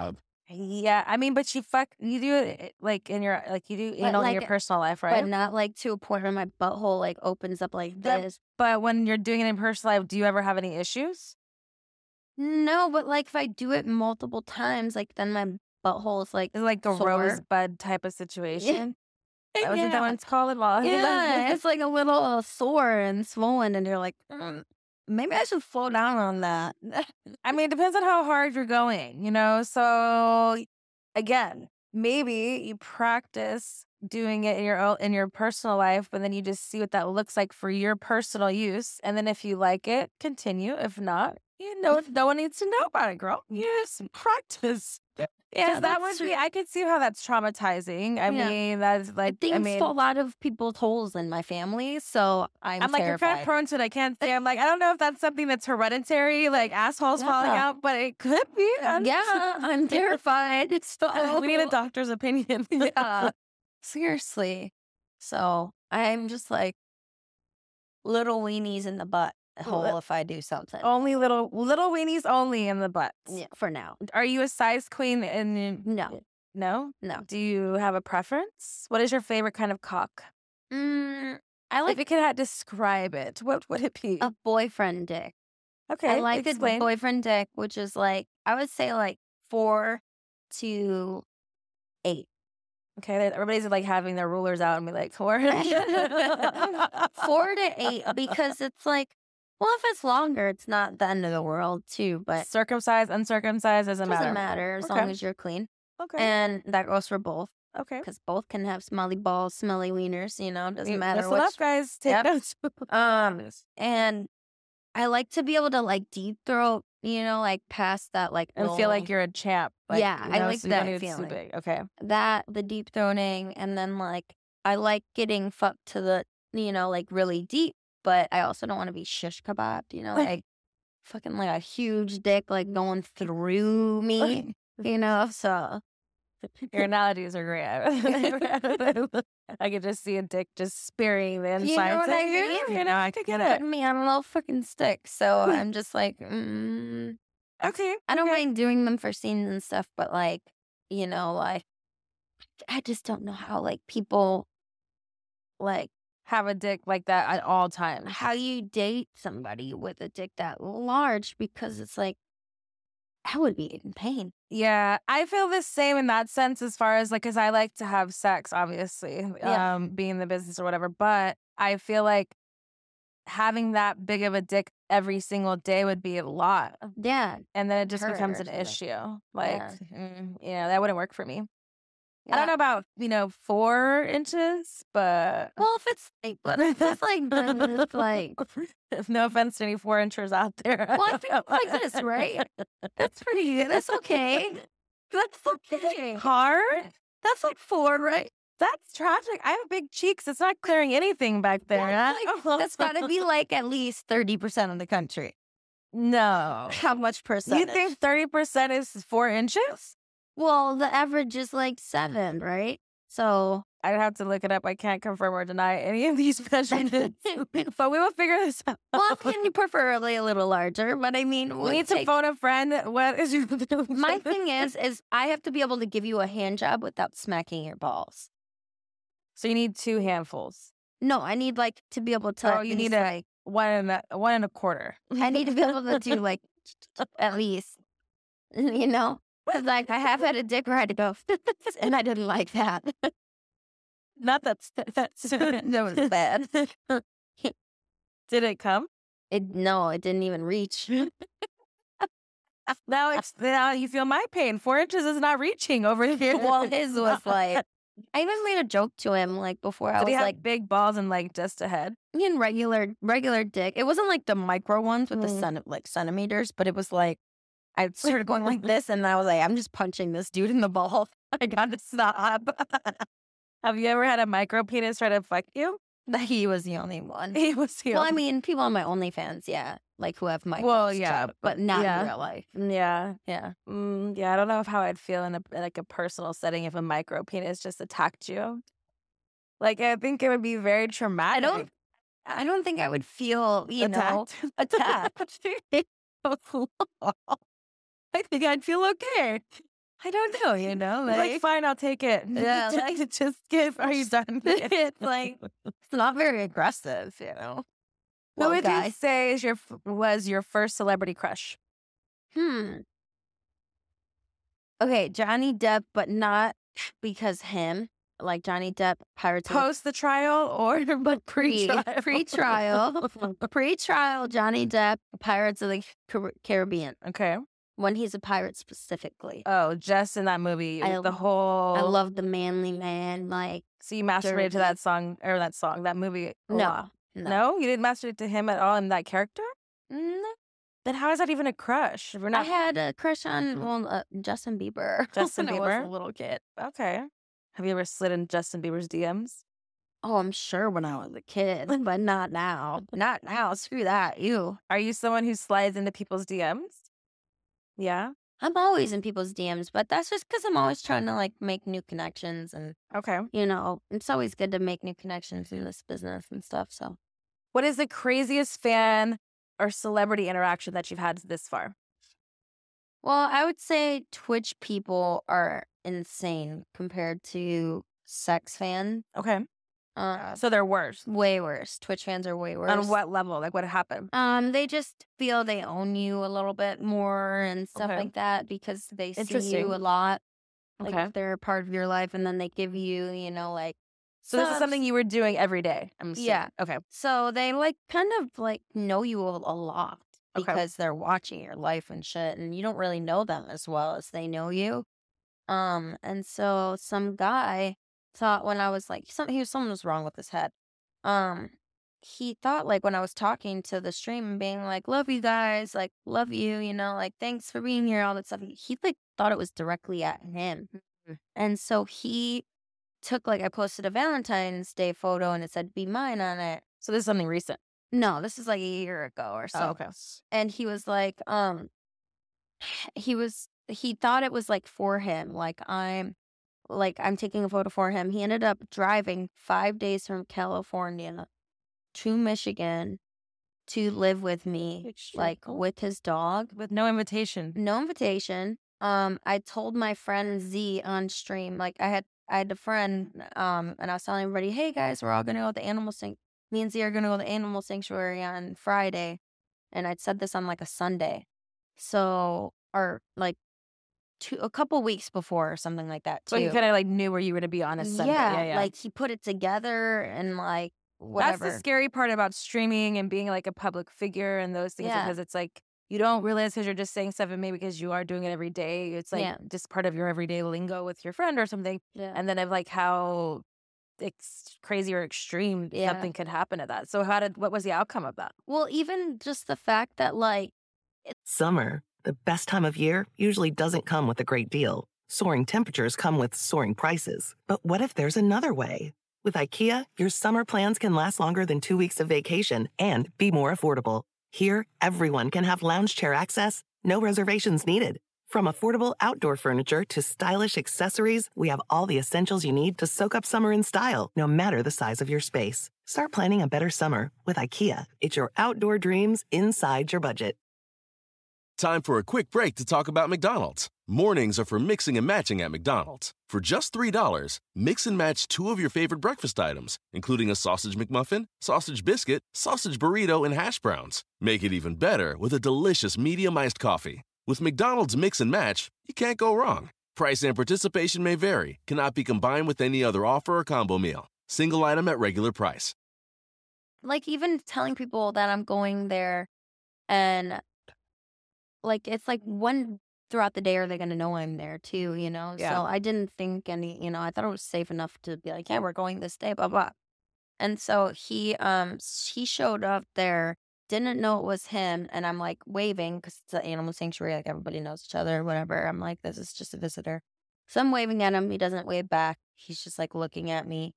Yeah, I mean, but you fuck, you do it like in your, like you do anal like, in your personal life, right? But not like to a point where my butthole like opens up like But, this. but when you're doing it in personal life, do you ever have any issues? No, but like if I do it multiple times, like then my butthole is like It's like a sore. rosebud type of situation. Yeah. That wasn't that what it's called? Well, Yeah, it's like a little uh, sore and swollen, and you're like, mm, maybe I should slow down on that. I mean, it depends on how hard you're going, you know? So again, maybe you practice doing it in your own, in your personal life, but then you just see what that looks like for your personal use. And then if you like it, continue. If not, you know, no one needs to know about it, girl. Yes, practice. Yeah, that would be, I could see how that's traumatizing. I Yeah. mean, that's like, Things I mean, a lot of people's holes in my family, so I'm, I'm like, you're kind terrified. of prone to it. I can't say. I'm like, I don't know if that's something that's hereditary, like assholes falling Yeah. out, but it could be. I'm- Yeah, I'm terrified. It's so we need a doctor's opinion. Yeah, seriously. So I'm just like little weenies in the butt hole if I do something. Only little little weenies only in the butt. Yeah, for now. Are you a size queen? And No, no, no. Do you have a preference? What is your favorite kind of cock? Mm, I If like you could ha- describe it, what would it be? a boyfriend dick. Okay, I like a explain. boyfriend dick, which is like I would say like four to eight. Okay, everybody's like having their rulers out and be like, four. Four to eight because it's like, well, if it's longer, it's not the end of the world too. But Circumcised, uncircumcised, doesn't it doesn't matter. matter as Okay. long as you're clean. Okay. And that goes for both okay. because both can have smelly balls, smelly wieners. You know, doesn't You- matter Listen up, which. guys. Take Yep. notes. Um, and I like to be able to like deep throat. You know, like past that like And feel like you're a champ. Like, Yeah, you I know, like so you don't that need it too feeling. big. Okay. that the deep throating, and then like I like getting fucked to the you know like really deep, but I also don't want to be shish kebabbed. You know, like fucking like a huge dick like going through me. You know, so Your analogies are great. I could just see a dick just spearing the inside. You know what I mean? You know, I could get it. putting me on a little fucking stick. So I'm just like, mm, Okay. I don't okay. mind doing them for scenes and stuff, but like, you know, like I just don't know how like people like have a dick like that at all times. how you date somebody with a dick that large, because it's like I would be in pain. Yeah, I feel the same in that sense as far as like, because I like to have sex, obviously, Yeah. um, being in the business or whatever. But I feel like having that big of a dick every single day would be a lot. Yeah. And then it just Hurt becomes or an something. issue. Like, Yeah. mm, you know, that wouldn't work for me. I Yeah. don't know about, you know, four inches, but Well, if it's like, if it's like, then it's like, no offense to any four inchers out there. well, I feel like this, right? That's pretty good. That's okay. That's okay. Hard? That's like four, right? That's tragic. I have big cheeks. It's not clearing anything back there. That's, like, that's got to be like at least thirty percent of the country. No. How much percent? You think thirty percent is four inches? Well, the average is like seven, right? So I'd have to look it up. I can't confirm or deny any of these measurements. But we will figure this out. well, I mean, preferably a little larger, but I mean, We we'll need to take- phone a friend. What is your My thing is, is I have to be able to give you a hand job without smacking your balls. So you need two handfuls. No, I need like to be able to. Oh, you at need least, a like, one and a one and a quarter. I need to be able to do like at least, you know, 'cause, like I have had a dick where I had to go, and I didn't like that. Not that's that's That was bad. Did it come? It no, it didn't even reach. Now it's now you feel my pain. Four inches is not reaching over here. Well, his was like. I even made a joke to him like before. I Did was he have like, big balls and like just a head? in regular regular dick. It wasn't like the micro ones with the Mm. centi- like centimeters, but it was like I started going like this, and I was like, I'm just punching this dude in the ball. I gotta stop. Have you ever had a micro penis try to fuck you? That he was the only one. He was here. Well, I mean, people on my OnlyFans, yeah, like who have micros. Well, yeah, too, but not yeah. in real life. yeah, Yeah. mm, yeah. I don't know if how I'd feel in a like a personal setting if a micro penis just attacked you. Like I think it would be very I traumatic. don't. I don't think I would feel, you know, Attacked. attacked. I think I'd feel okay. I don't know, you know, Like, like, fine, I'll take it. Yeah, like- just give. Are you done? it's like it's not very aggressive, you know. Who Well, would guy. you say is your f- was your first celebrity crush? Hmm. Okay, Johnny Depp, but not because him. Like Johnny Depp, Pirates of the Post the trial or but Pre- pre-trial? pre-trial, pre-trial Johnny Depp, Pirates of the Car- Caribbean. Okay. When he's a pirate specifically. Oh, just in that movie, I- the whole. I love the manly man. Like, So you masturbated dirty. to that song or that song, that movie? a no, lot. no, No, you didn't masturbate to him at all in that character. no. Then how is that even a crush? If we're I not had a crush on well, uh, Justin Bieber. Justin when I was Bieber? a little kid. okay. Have you ever slid in Justin Bieber's D Ms? Oh, I'm sure when I was a kid, but not now. Not now. Screw that. You. Are you someone who slides into people's D Ms? Yeah. I'm always in people's D Ms, but that's just because I'm always trying to like make new connections, and Okay. you know, it's always good to make new connections in this business and stuff. So, What is the craziest fan or celebrity interaction that you've had this far? well, I would say Twitch people are insane compared to sex fans. Okay. Uh, So they're worse. way worse. Twitch fans are way worse. On what level? Like what happened? Um, they just feel they own you a little bit more and stuff Okay. like that because they see Interesting. you a lot. Like Okay. they're a part of your life, and then they give you, you know, like So this is subs. something you were doing every day. I'm assuming. Yeah. Okay. So they like kind of like know you a, a lot Okay. because they're watching your life and shit, and you don't really know them as well as they know you. Um, and so some guy thought when I was like something, he was something was wrong with his head. Um, he thought like when I was talking to the stream and being like, "Love you guys, like love you," you know, like thanks for being here, all that stuff. He, he like thought it was directly at him, and so he took like I posted a Valentine's Day photo and it said "Be mine" on it. So this is something recent. No, this is like a year ago or so. Oh, okay. And he was like, um, he was, he thought it was like for him. Like I'm, like I'm taking a photo for him. He ended up driving five days from California to Michigan to live with me, Extreme. like with his dog. With no invitation. No invitation. Um, I told my friend Z on stream, like I had, I had a friend, um, and I was telling everybody, hey guys, we're all gonna go to the animal sanct. Me and Z are gonna go to the animal sanctuary on Friday, and I'd said this on like a Sunday, so or like two, a couple weeks before or something like that too. So you kind of like knew where you were to be on a Sunday. yeah, Yeah, yeah. like he put it together and like whatever. That's the scary part about streaming and being like a public figure and those things Yeah. because it's like you don't realize because you're just saying stuff and maybe because you are doing it every day. It's like Yeah. just part of your everyday lingo with your friend or something. yeah. And then of like how ex- crazy or extreme Yeah. something could happen to that. So how did what was the outcome of that? Well, even just the fact that like Summer, the best time of year, usually doesn't come with a great deal. Soaring temperatures come with soaring prices. But what if there's another way? With IKEA, your summer plans can last longer than two weeks of vacation and be more affordable. Here, everyone can have lounge chair access, no reservations needed. From affordable outdoor furniture to stylish accessories, we have all the essentials you need to soak up summer in style, no matter the size of your space. Start planning a better summer with IKEA. It's your outdoor dreams inside your budget. Time for a quick break to talk about McDonald's. Mornings are for mixing and matching at McDonald's. For just three dollars, mix and match two of your favorite breakfast items, including a sausage McMuffin, sausage biscuit, sausage burrito, and hash browns. Make it even better with a delicious medium iced coffee. With McDonald's Mix and Match, you can't go wrong. Price and participation may vary, cannot be combined with any other offer or combo meal. Single item at regular price. like even telling people that I'm going there, and like it's like when throughout the day are they going to know I'm there too, you know? Yeah. So I didn't think any, you know, I thought it was safe enough to be like, yeah, we're going this day, blah blah. And so he um he showed up there, didn't know it was him, and I'm like waving because it's an animal sanctuary, like everybody knows each other, whatever. I'm like, this is just a visitor. So I'm waving at him. He doesn't wave back. He's just like looking at me,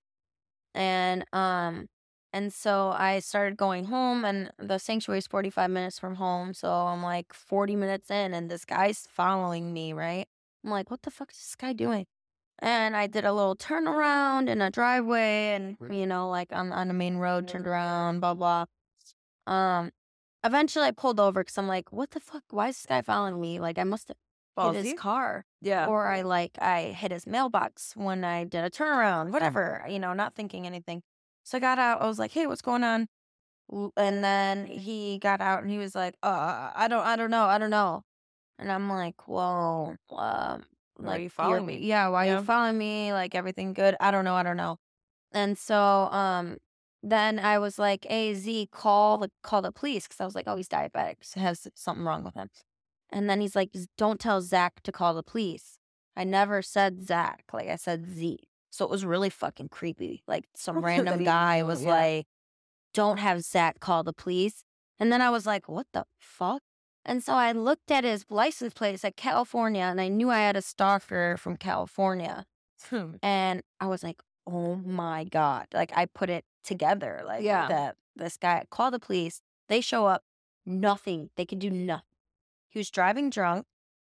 and um. And so I started going home, and the sanctuary is forty-five minutes from home. So I'm like forty minutes in, and this guy's following me, right? I'm like, what the fuck is this guy doing? And I did a little turnaround in a driveway, and, you know, like on, on the main road, turned around, blah, blah. Um, Eventually I pulled over because I'm like, what the fuck? Why is this guy following me? Like, I must have, Ballsy. hit his car. Yeah. Or I like I hit his mailbox when I did a turnaround, whatever, you know, not thinking anything. So I got out. I was like, "Hey, what's going on?" L- And then he got out and he was like, "Uh, I don't, I don't know, I don't know." And I'm like, "Well, um, Why are like you you're- following me? Yeah, why Yeah. are you following me? Like everything good? I don't know, I don't know." And so, um, then I was like, "Hey, Z, call the call the police," because I was like, "Oh, he's diabetic, so has something wrong with him." And then he's like, "Just don't tell Zach to call the police." I never said Zach, like I said Z. So it was really fucking creepy. Like some That random he guy knew, was yeah. like, "Don't have Zach call the police." And then I was like, "What the fuck?" And so I looked at his license plate, it said California, and I knew I had a stalker from California. Hmm. And I was like, "Oh my God." Like I put it together. Like Yeah. that this guy called the police. They show up, nothing. They could do nothing. He was driving drunk.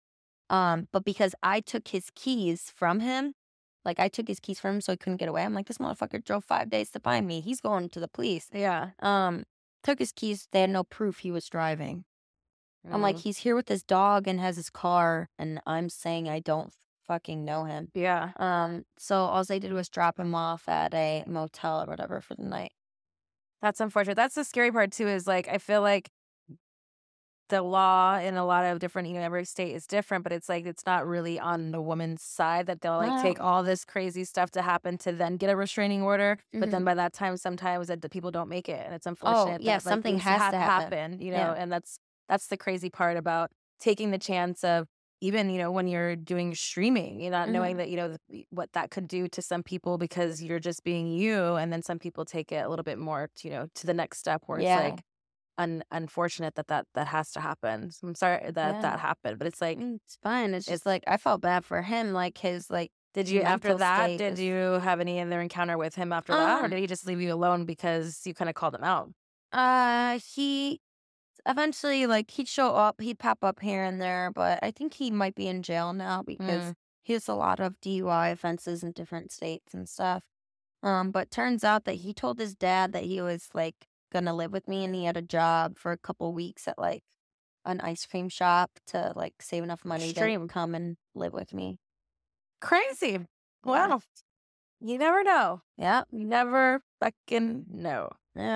Um, but because I took his keys from him, like I took his keys from him so he couldn't get away. I'm like, this motherfucker drove five days to find me. He's going to the police. Yeah. Um, took his keys. They had no proof he was driving. I'm like, Mm. he's here with his dog and has his car, and I'm saying I don't fucking know him. Yeah. Um, so all they did was drop him off at a motel or whatever for the night. That's unfortunate. That's the scary part too, is like I feel like the law in a lot of different, you know, every state is different, but it's like it's not really on the woman's side that they'll like No. take all this crazy stuff to happen to then get a restraining order. But Mhm. then by that time, sometimes that the people don't make it, and it's unfortunate. yeah, that, like, something these has have to happen. you know, Yeah. and that's that's the crazy part about taking the chance of even, you know, when you're doing streaming, you're not knowing Mhm. that, you know, th- what that could do to some people because you're just being you, and then some people take it a little bit more, to, you know, to the next step where Yeah. it's like un- unfortunate that, that that has to happen. So I'm sorry that Yeah. that happened, but it's like, Mm, It's fine. It's It's- just like I felt bad for him. Like his like did you after mental that? state Did was- you have any other encounter with him after that, or Um, did he just leave you alone because you kind of called him out? Uh, he eventually like he'd show up, he'd pop up here and there, but I think he might be in jail now because Mm. he has a lot of D U I offenses in different states and stuff. Um, but turns out that he told his dad that he was like gonna live with me, and he had a job for a couple weeks at like an ice cream shop to like save enough money Extreme. to come and live with me. Crazy. Yeah. Wow. You never know. Yeah, You never fucking know. yeah.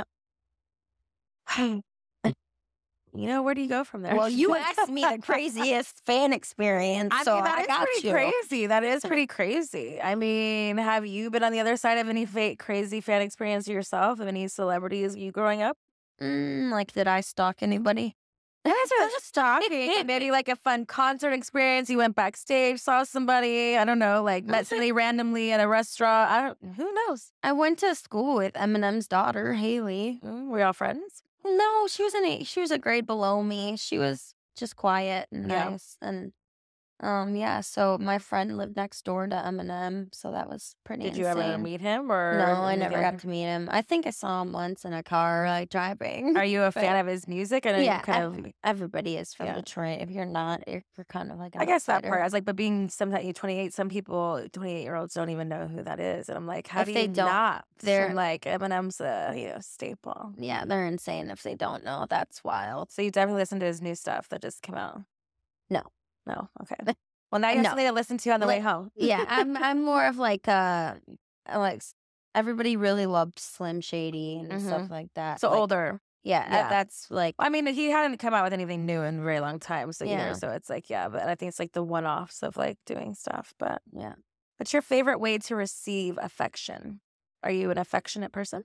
You know, where do you go from there? Well, you asked me the craziest fan experience, I so mean, that I is got pretty you. crazy. That is pretty crazy. I mean, have you been on the other side of any fa- crazy fan experience yourself? Of any celebrities you growing up? Mm, like, did I stalk anybody? That's just stalking. Maybe like a fun concert experience. You went backstage, saw somebody. I don't know, like met somebody randomly at a restaurant. I don't. Who knows? I went to school with Eminem's daughter, Haley. Mm, were y'all friends? No, she was in a, she was a grade below me. She was just quiet and Yeah. nice, and um, yeah. So my friend lived next door to Eminem, so that was pretty. Did you ever insane. meet him or No, I anything never like got to meet him. I think I saw him once in a car, like driving. Are you a But- fan of his music? I know you yeah, kind ev- of. everybody is from Yeah. Detroit. If you're not, you're, you're kind of like. An I guess that outsider. part. I was like, but being sometimes you're twenty-eight, some people, twenty-eight year olds don't even know who that is, and I'm like, how If do they you don't, not? they're- I'm like, Eminem's a you know staple. Yeah, they're insane if they don't know. That's wild. So you definitely listened to his new stuff that just came out. No. No, okay. Well, now you have No. something to listen to on the way Li- home. Yeah, I'm I'm more of like uh like s- everybody really loved Slim Shady and Mhm. stuff like that. So Like, older. Yeah, Yeah. that- that's like I mean, he hadn't come out with anything new in a very long time, so Yeah. either. So it's like, yeah, but I think it's like the one offs of like doing stuff. But yeah. what's your favorite way to receive affection? Are you an affectionate person?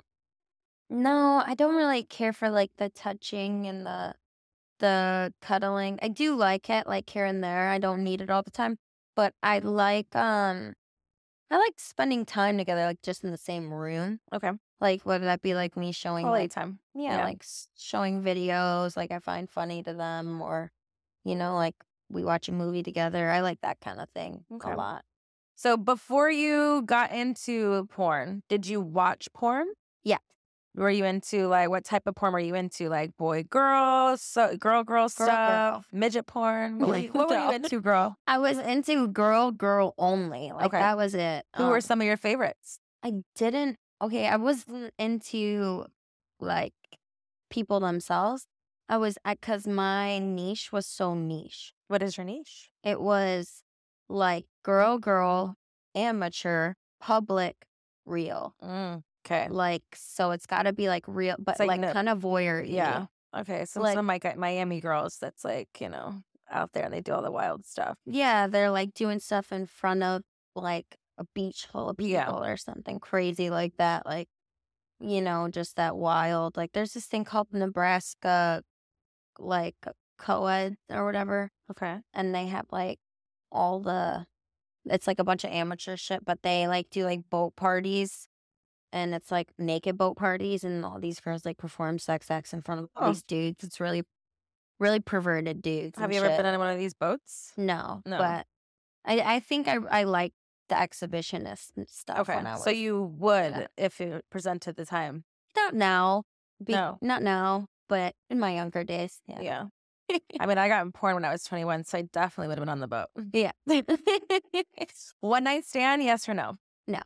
No, I don't really care for like the touching and the the cuddling. I do like it, like here and there. I don't need it all the time, but I like um I like spending time together, like just in the same room. Okay. Like whether that be like me showing Quality like time. yeah, Yeah. like s- showing videos like I find funny to them, or you know, like we watch a movie together. I like that kind of thing Okay. a lot. So before you got into porn, did you watch porn? Yeah. Were you into like what type of porn were you into? Like boy, girl, so girl, girl stuff, midget porn. What were you, what were you No. into, girl? I was into girl, girl only. Like Okay. that was it. Who were Um, some of your favorites? I didn't. Okay, I wasn't into like people themselves. I was, because my niche was so niche. What is your niche? It was like girl, girl, amateur, public, real. Mm, okay. Like, so it's got to be like real, but like like, no- kind of voyeur. Yeah. Okay. So Like- some like Miami girls that's like, you know, out there and they do all the wild stuff. Yeah, they're like doing stuff in front of like a beach full of people Yeah. or something crazy like that. Like, you know, just that wild. Like, there's this thing called Nebraska, like co-ed or whatever, Okay. and they have like all the, it's like a bunch of amateur shit, but they like do like boat parties, and it's like naked boat parties, and all these girls like perform sex acts in front of all Oh. these dudes. It's really, really perverted dudes. Have and you ever shit. been on one of these boats? No, No. but I I think I I like the exhibitionist and stuff. Okay. when I was, So you would yeah. if it presented the time. not now, be, No. not now, but in my younger days, yeah, Yeah. I mean, I got in porn when I was twenty-one, so I definitely would have been on the boat. yeah. One night stand, yes or no? No,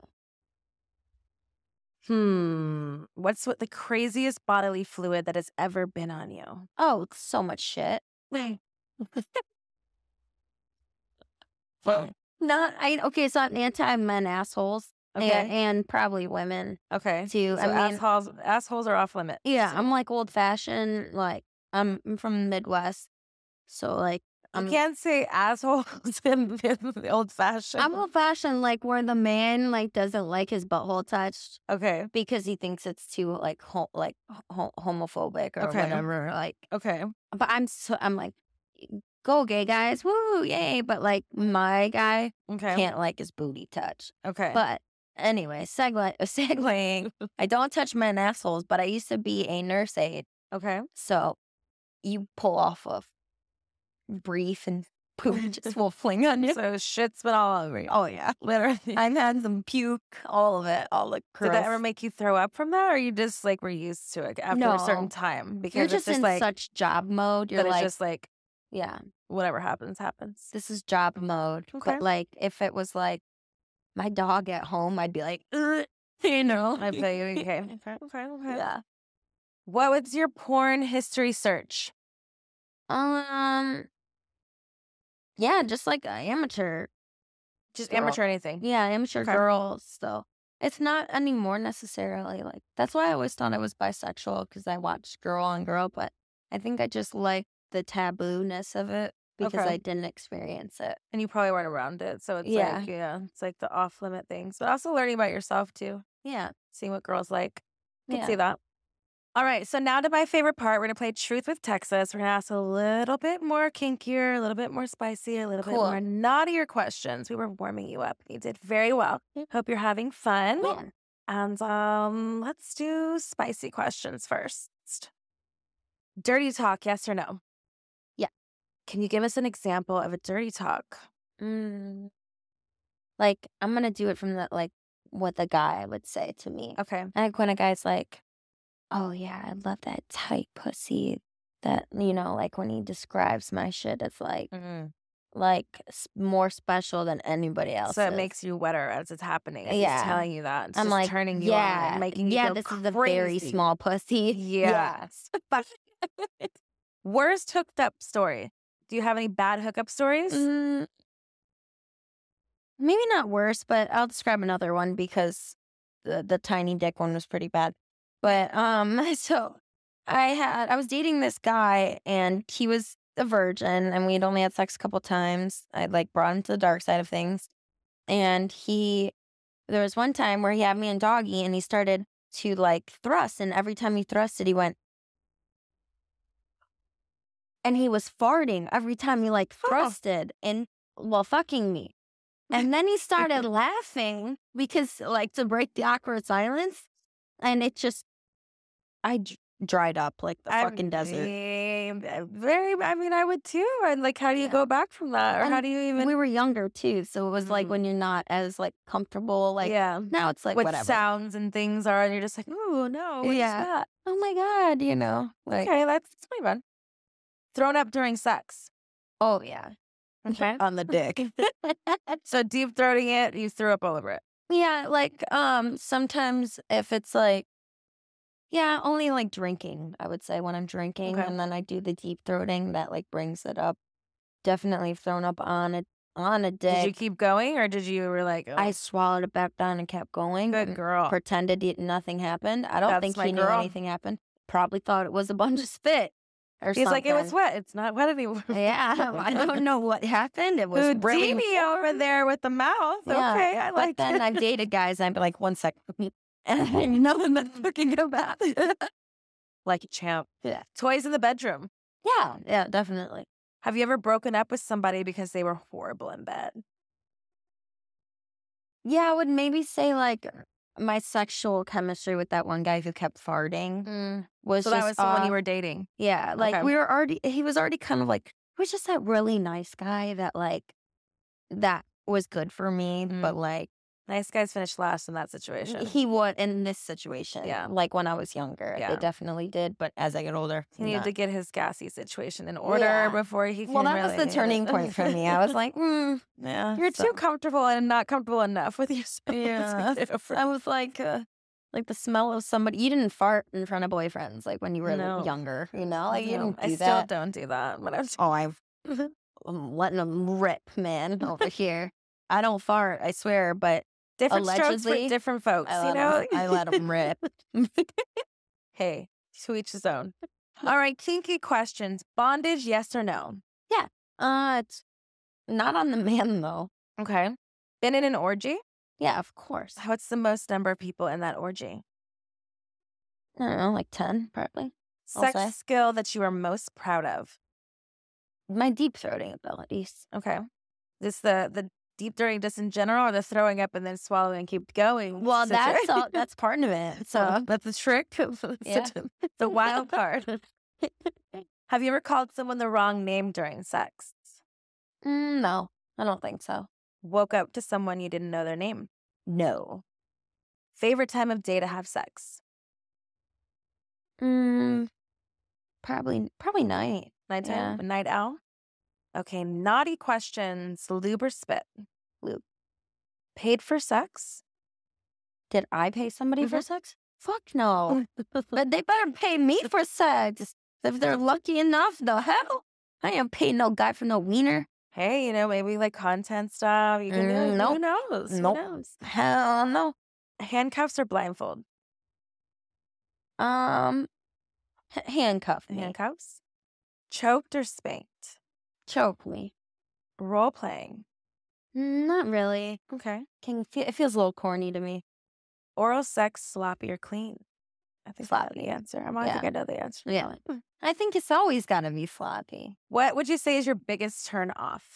Hmm. What's what the craziest bodily fluid that has ever been on you? oh, so much shit. Well, Not I okay. So I'm anti men assholes, okay. and, and probably women Okay. too. So I mean, assholes, assholes are off limits. yeah, I'm like old fashioned. Like I'm I'm from the Midwest, so like You I'm can't say assholes in the old fashioned. I'm old fashioned. Like where the man like doesn't like his butthole touched Okay. because he thinks it's too like ho- like ho- homophobic or Okay. whatever. Like, Okay. but I'm so I'm like, go gay guys, woo, yay! But like my guy Okay. can't like his booty touched. Okay. But anyway, segue segueing. I don't touch men assholes, but I used to be a nurse aide, okay. so you pull off of brief and poop just will fling on you. So shit's been all over you. Oh yeah, Literally. I've had some puke, all of it, all the Did gross. that ever make you throw up from that, or you just like were used to it after a certain No. time? Because You're it's just, just in like such job mode. You're that like, it's just like yeah, whatever happens, happens. this is job mode. Okay. But like, if it was like my dog at home, I'd be like, "Ugh," you know, I feel you. Okay. Okay. Okay. Okay. yeah. What was your porn history search? Um, yeah, just like uh, amateur. Just Girl. amateur anything. Yeah, amateur Okay. girls. So it's not anymore necessarily. Like that's why I always thought I was bisexual because I watched girl on girl, but I think I just like the taboo-ness of it because Okay. I didn't experience it. And you probably weren't around it. So it's Yeah. like, yeah, it's like the off limit things. But also learning about yourself too. Yeah, Seeing what girls like. Can yeah. see that. All right. So now to my favorite part. We're going to play Truth with Texas. We're going to ask a little bit more kinkier, a little bit more spicy, a little bit Cool. more naughtier questions. We were warming you up. You did very well. Hope you're having fun. Yeah. And um, let's do spicy questions first. Dirty talk, yes or no? Yeah. Can you give us an example of a dirty talk? Mm. Like I'm gonna do it from the like what the guy would say to me. Okay. Like when a guy's like, "Oh yeah, I love that tight pussy." That you know, like when he describes my shit, it's like like s- more special than anybody else. So it makes you wetter as it's happening. It's Yeah. just telling you that. It's I'm just like, turning you yeah, on and making you yeah. feel This is a very crazy. small pussy. Yes. Worst hooked up story. Do you have any bad hookup stories? Mm, maybe not worse, but I'll describe another one because the the tiny dick one was pretty bad. But um, so I had I was dating this guy and he was a virgin and we'd only had sex a couple times. I like brought him to the dark side of things, and he there was one time where he had me in doggy and he started to like thrust, and every time he thrusted, he went. And he was farting every time he like Oh. thrusted and while fucking me. And then he started laughing because like to break the awkward silence. And it just, I d- dried up like the I fucking desert. mean, uh, Very, I mean, I would too. And like, how do you Yeah. go back from that? Or And how do you even, We were younger too. So it was like Mhm. when you're not as like comfortable, like yeah, now it's like what whatever. sounds and things are, and you're just like, oh no, what's Yeah. that? Oh my God, you know, like, Okay, that's, that's pretty fun. Thrown up during sex. oh yeah. Okay. On the dick. So deep throating it, you threw up all over it. Yeah, like um sometimes if it's like Yeah, only like drinking, I would say, when I'm drinking. Okay. And then I do the deep throating that like brings it up. Definitely thrown up on a, on a dick. Did you keep going or did you were like, oh, I swallowed it back down and kept going. good and girl. Pretended it, nothing happened. I don't That's think my he knew girl. anything happened. Probably thought it was a bunch of spit or He's something. like, it was wet. It's not wet anymore. Yeah, I don't know what happened. It was really Houdini over there with the mouth. Yeah, Okay, I like but then it. I've dated guys and I'd be like, one second. And I know them that's looking go back. Like a champ. Yeah. Toys in the bedroom. Yeah, yeah, definitely. Have you ever broken up with somebody because they were horrible in bed? Yeah, I would maybe say like my sexual chemistry with that one guy who kept farting was So just that was someone off. you were dating. Yeah, like Okay. we were already, he was already kind of like, he was just that really nice guy that like, that was good for me, Mm. but like, Nice guys finish last in that situation. he would in this situation. Yeah. Like when I was younger, Yeah. it definitely did. But as I get older, He needed not. to get his gassy situation in order Yeah. before he can Well, that really was the need it. turning point for me. I was like, mm, yeah. You're so- too comfortable and not comfortable enough with yourself. Yeah. to get over I was like, uh, like the smell of somebody. You didn't fart in front of boyfriends, like when you were No. younger, you know? Like you No, didn't do I that. still don't do that. But I'm Oh, I've, I'm letting them rip, man, over here. I don't fart, I swear, but different strokes allegedly, for different folks, I you let, know? 'em, I let them rip. Hey, to each his own. All right, kinky questions. Bondage, yes or no? uh, it's not on the man, though. Okay. Been in an orgy? Yeah, of course. What's the most number of people in that orgy? I don't know, like ten, probably. I'll Sex say. skill that you are most proud of? My deep throating abilities. Okay. This the the deep throating just in general or the throwing up and then swallowing and keep going? Well, that's situation? all, that's part of it. So, that's a trick. Yeah. The wild card. Have you ever called someone the wrong name during sex? mm, no, I don't think so. Woke up to someone you didn't know their name? No. Favorite time of day to have sex? Mm, probably, probably night. Nighttime? Yeah. A night owl? Okay, naughty questions. Lube or spit? Lube. Paid for sex? Did I pay somebody for Mhm. sex? Fuck no. But they better pay me for sex. If they're lucky enough, the hell? I ain't paying no guy for no wiener. Hey, you know, maybe like content stuff. You can Mm, do nope. Who knows? Nope. Who knows? Hell no. Handcuffs or blindfold? Um, h- handcuff me. Handcuffs? Choked or spanked? Choke me. Role playing? Mm, Not really. Okay. Can feel, it feels a little corny to me. Oral sex, sloppy or clean? I think I know Sloppy. the answer. I'm I Yeah. think I know the answer. Yeah. I think it's always got to be sloppy. What would you say is your biggest turn off?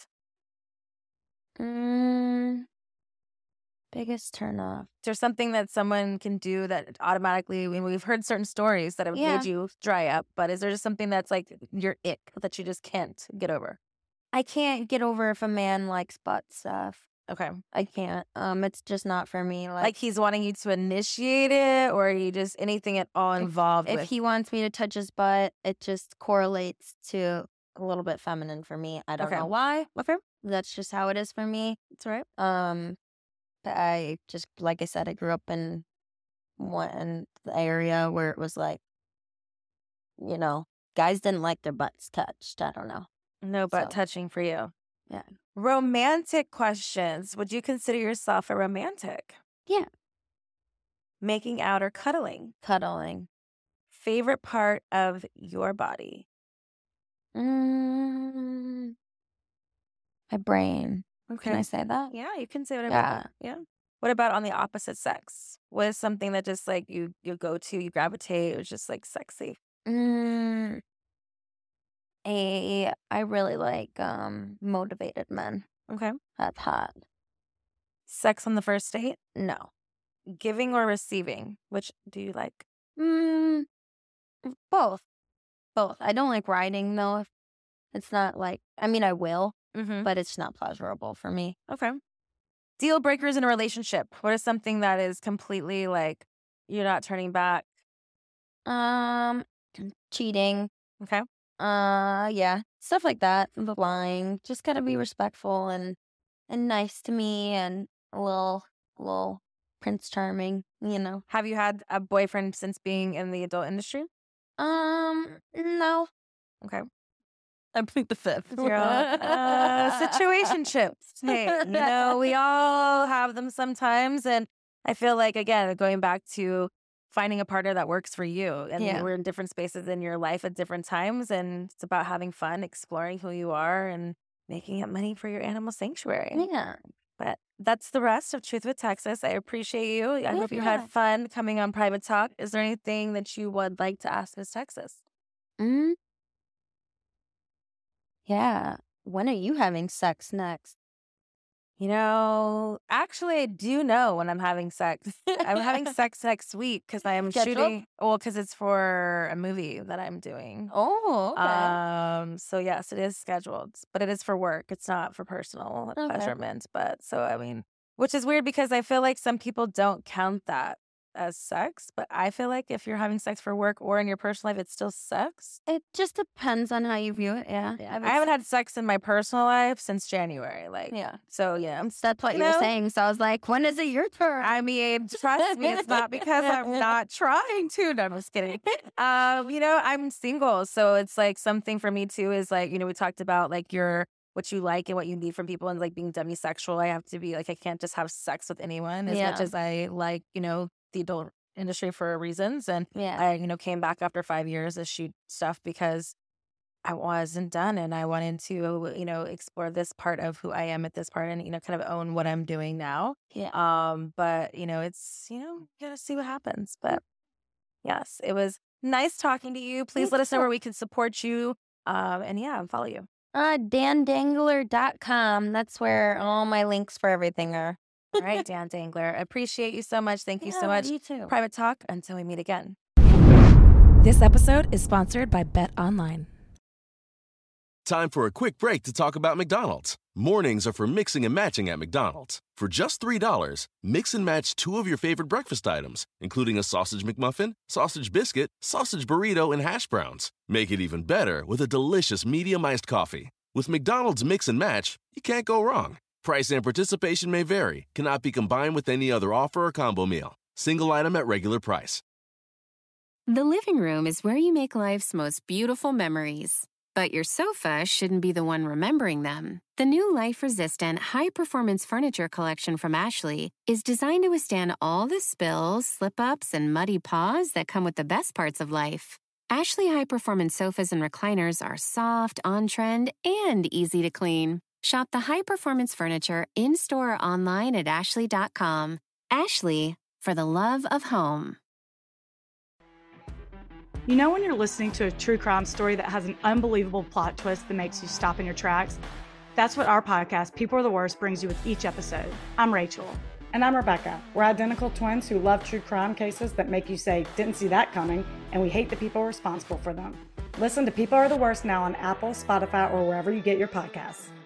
Mm, biggest turn off. Is there something that someone can do that automatically, I mean, we've heard certain stories that have Yeah. made you dry up, but is there just something that's like your ick that you just can't get over? I can't get over if a man likes butt stuff. Okay. I can't. Um, it's just not for me. Like, Like he's wanting you to initiate it or you just anything at all involved if with he wants me to touch his butt, it just correlates to a little bit feminine for me. I don't Okay. know why. Okay. That's just how it is for me. That's all right. Um, but I just, like I said, I grew up in one in the area where it was like, you know, guys didn't like their butts touched. I don't know. No butt So- touching for you. Yeah. Romantic questions. Would you consider yourself a romantic? Yeah. Making out or cuddling? Cuddling. Favorite part of your body? Mm, my brain. Okay. Can I say that? Yeah, you can say whatever. Yeah. Yeah. What about on the opposite sex? What is something that just like you you go to, you gravitate, it was just like sexy? Mm, a, I really like um motivated men. Okay. That's hot. Sex on the first date? No. Giving or receiving? Which do you like? Mm, both. Both. I don't like riding though. It's not like, I mean, I will, Mm-hmm. but it's not pleasurable for me. Okay. Deal breakers in a relationship. What is something that is completely like you're not turning back? Um, cheating. Okay. Uh, yeah, stuff like that. The lying. Just gotta be respectful and and nice to me and a little, a little Prince Charming, you know. Have you had a boyfriend since being in the adult industry? Um, no. Okay. I plead the fifth. You're all, uh, situationships. Hey, you know, we all have them sometimes. And I feel like, again, going back to finding a partner that works for you. And Yeah. we're in different spaces in your life at different times. And it's about having fun, exploring who you are, and making up money for your animal sanctuary. Yeah. But that's the rest of Truth with Texas. I appreciate you. I hope you Yeah. had fun coming on Private Talk. Is there anything that you would like to ask Miss Texas? Mm. Yeah. When are you having sex next? You know, actually, I do know when I'm having sex. I'm having sex next week because I am Scheduled? shooting. Well, because it's for a movie that I'm doing. Oh, okay. Um. So yes, it is scheduled, but it is for work. It's not for personal Okay. pleasurement. But so I mean, which is weird because I feel like some people don't count that as sex, but I feel like if you're having sex for work or in your personal life, it's still sex. It just depends on how you view it. Yeah. I haven't had sex in my personal life since January. Like, Yeah. so yeah, I'm That's what you you were know? saying. So I was like, when is it your turn? I mean, trust me, it's not because I'm not trying to. No, I'm just kidding. Um, you know, I'm single, so it's like something for me too is like, you know, we talked about like your what you like and what you need from people, and like being demisexual. I have to be like, I can't just have sex with anyone as Yeah. much as I like, you know, the adult industry for reasons. And Yeah. I, you know, came back after five years to shoot stuff because I wasn't done, and I wanted to, you know, explore this part of who I am at this part, and you know, kind of own what I'm doing now. Yeah. Um, but you know, it's you know, you gotta see what happens. But yes, it was nice talking to you. Please Thank let us know you. where we can support you. Um, and yeah, and follow you. Uh, dan dangler dot com. That's where all my links for everything are. All right, Dan Dangler. Appreciate you so much. Thank you so Yeah, much. you too. Private Talk. Until we meet again. This episode is sponsored by Bet Online. Time for a quick break to talk about McDonald's. Mornings are for mixing and matching at McDonald's. For just three dollars, mix and match two of your favorite breakfast items, including a sausage McMuffin, sausage biscuit, sausage burrito, and hash browns. Make it even better with a delicious medium iced coffee. With McDonald's Mix and Match, you can't go wrong. Price and participation may vary. Cannot be combined with any other offer or combo meal. Single item at regular price. The living room is where you make life's most beautiful memories. But your sofa shouldn't be the one remembering them. The new life-resistant, high-performance furniture collection from Ashley is designed to withstand all the spills, slip-ups, and muddy paws that come with the best parts of life. Ashley high-performance sofas and recliners are soft, on-trend, and easy to clean. Shop the high-performance furniture in-store or online at ashley dot com. Ashley, for the love of home. You know when you're listening to a true crime story that has an unbelievable plot twist that makes you stop in your tracks? That's what our podcast, People Are the Worst, brings you with each episode. I'm Rachel. And I'm Rebecca. We're identical twins who love true crime cases that make you say, didn't see that coming, and we hate the people responsible for them. Listen to People Are the Worst now on Apple, Spotify, or wherever you get your podcasts.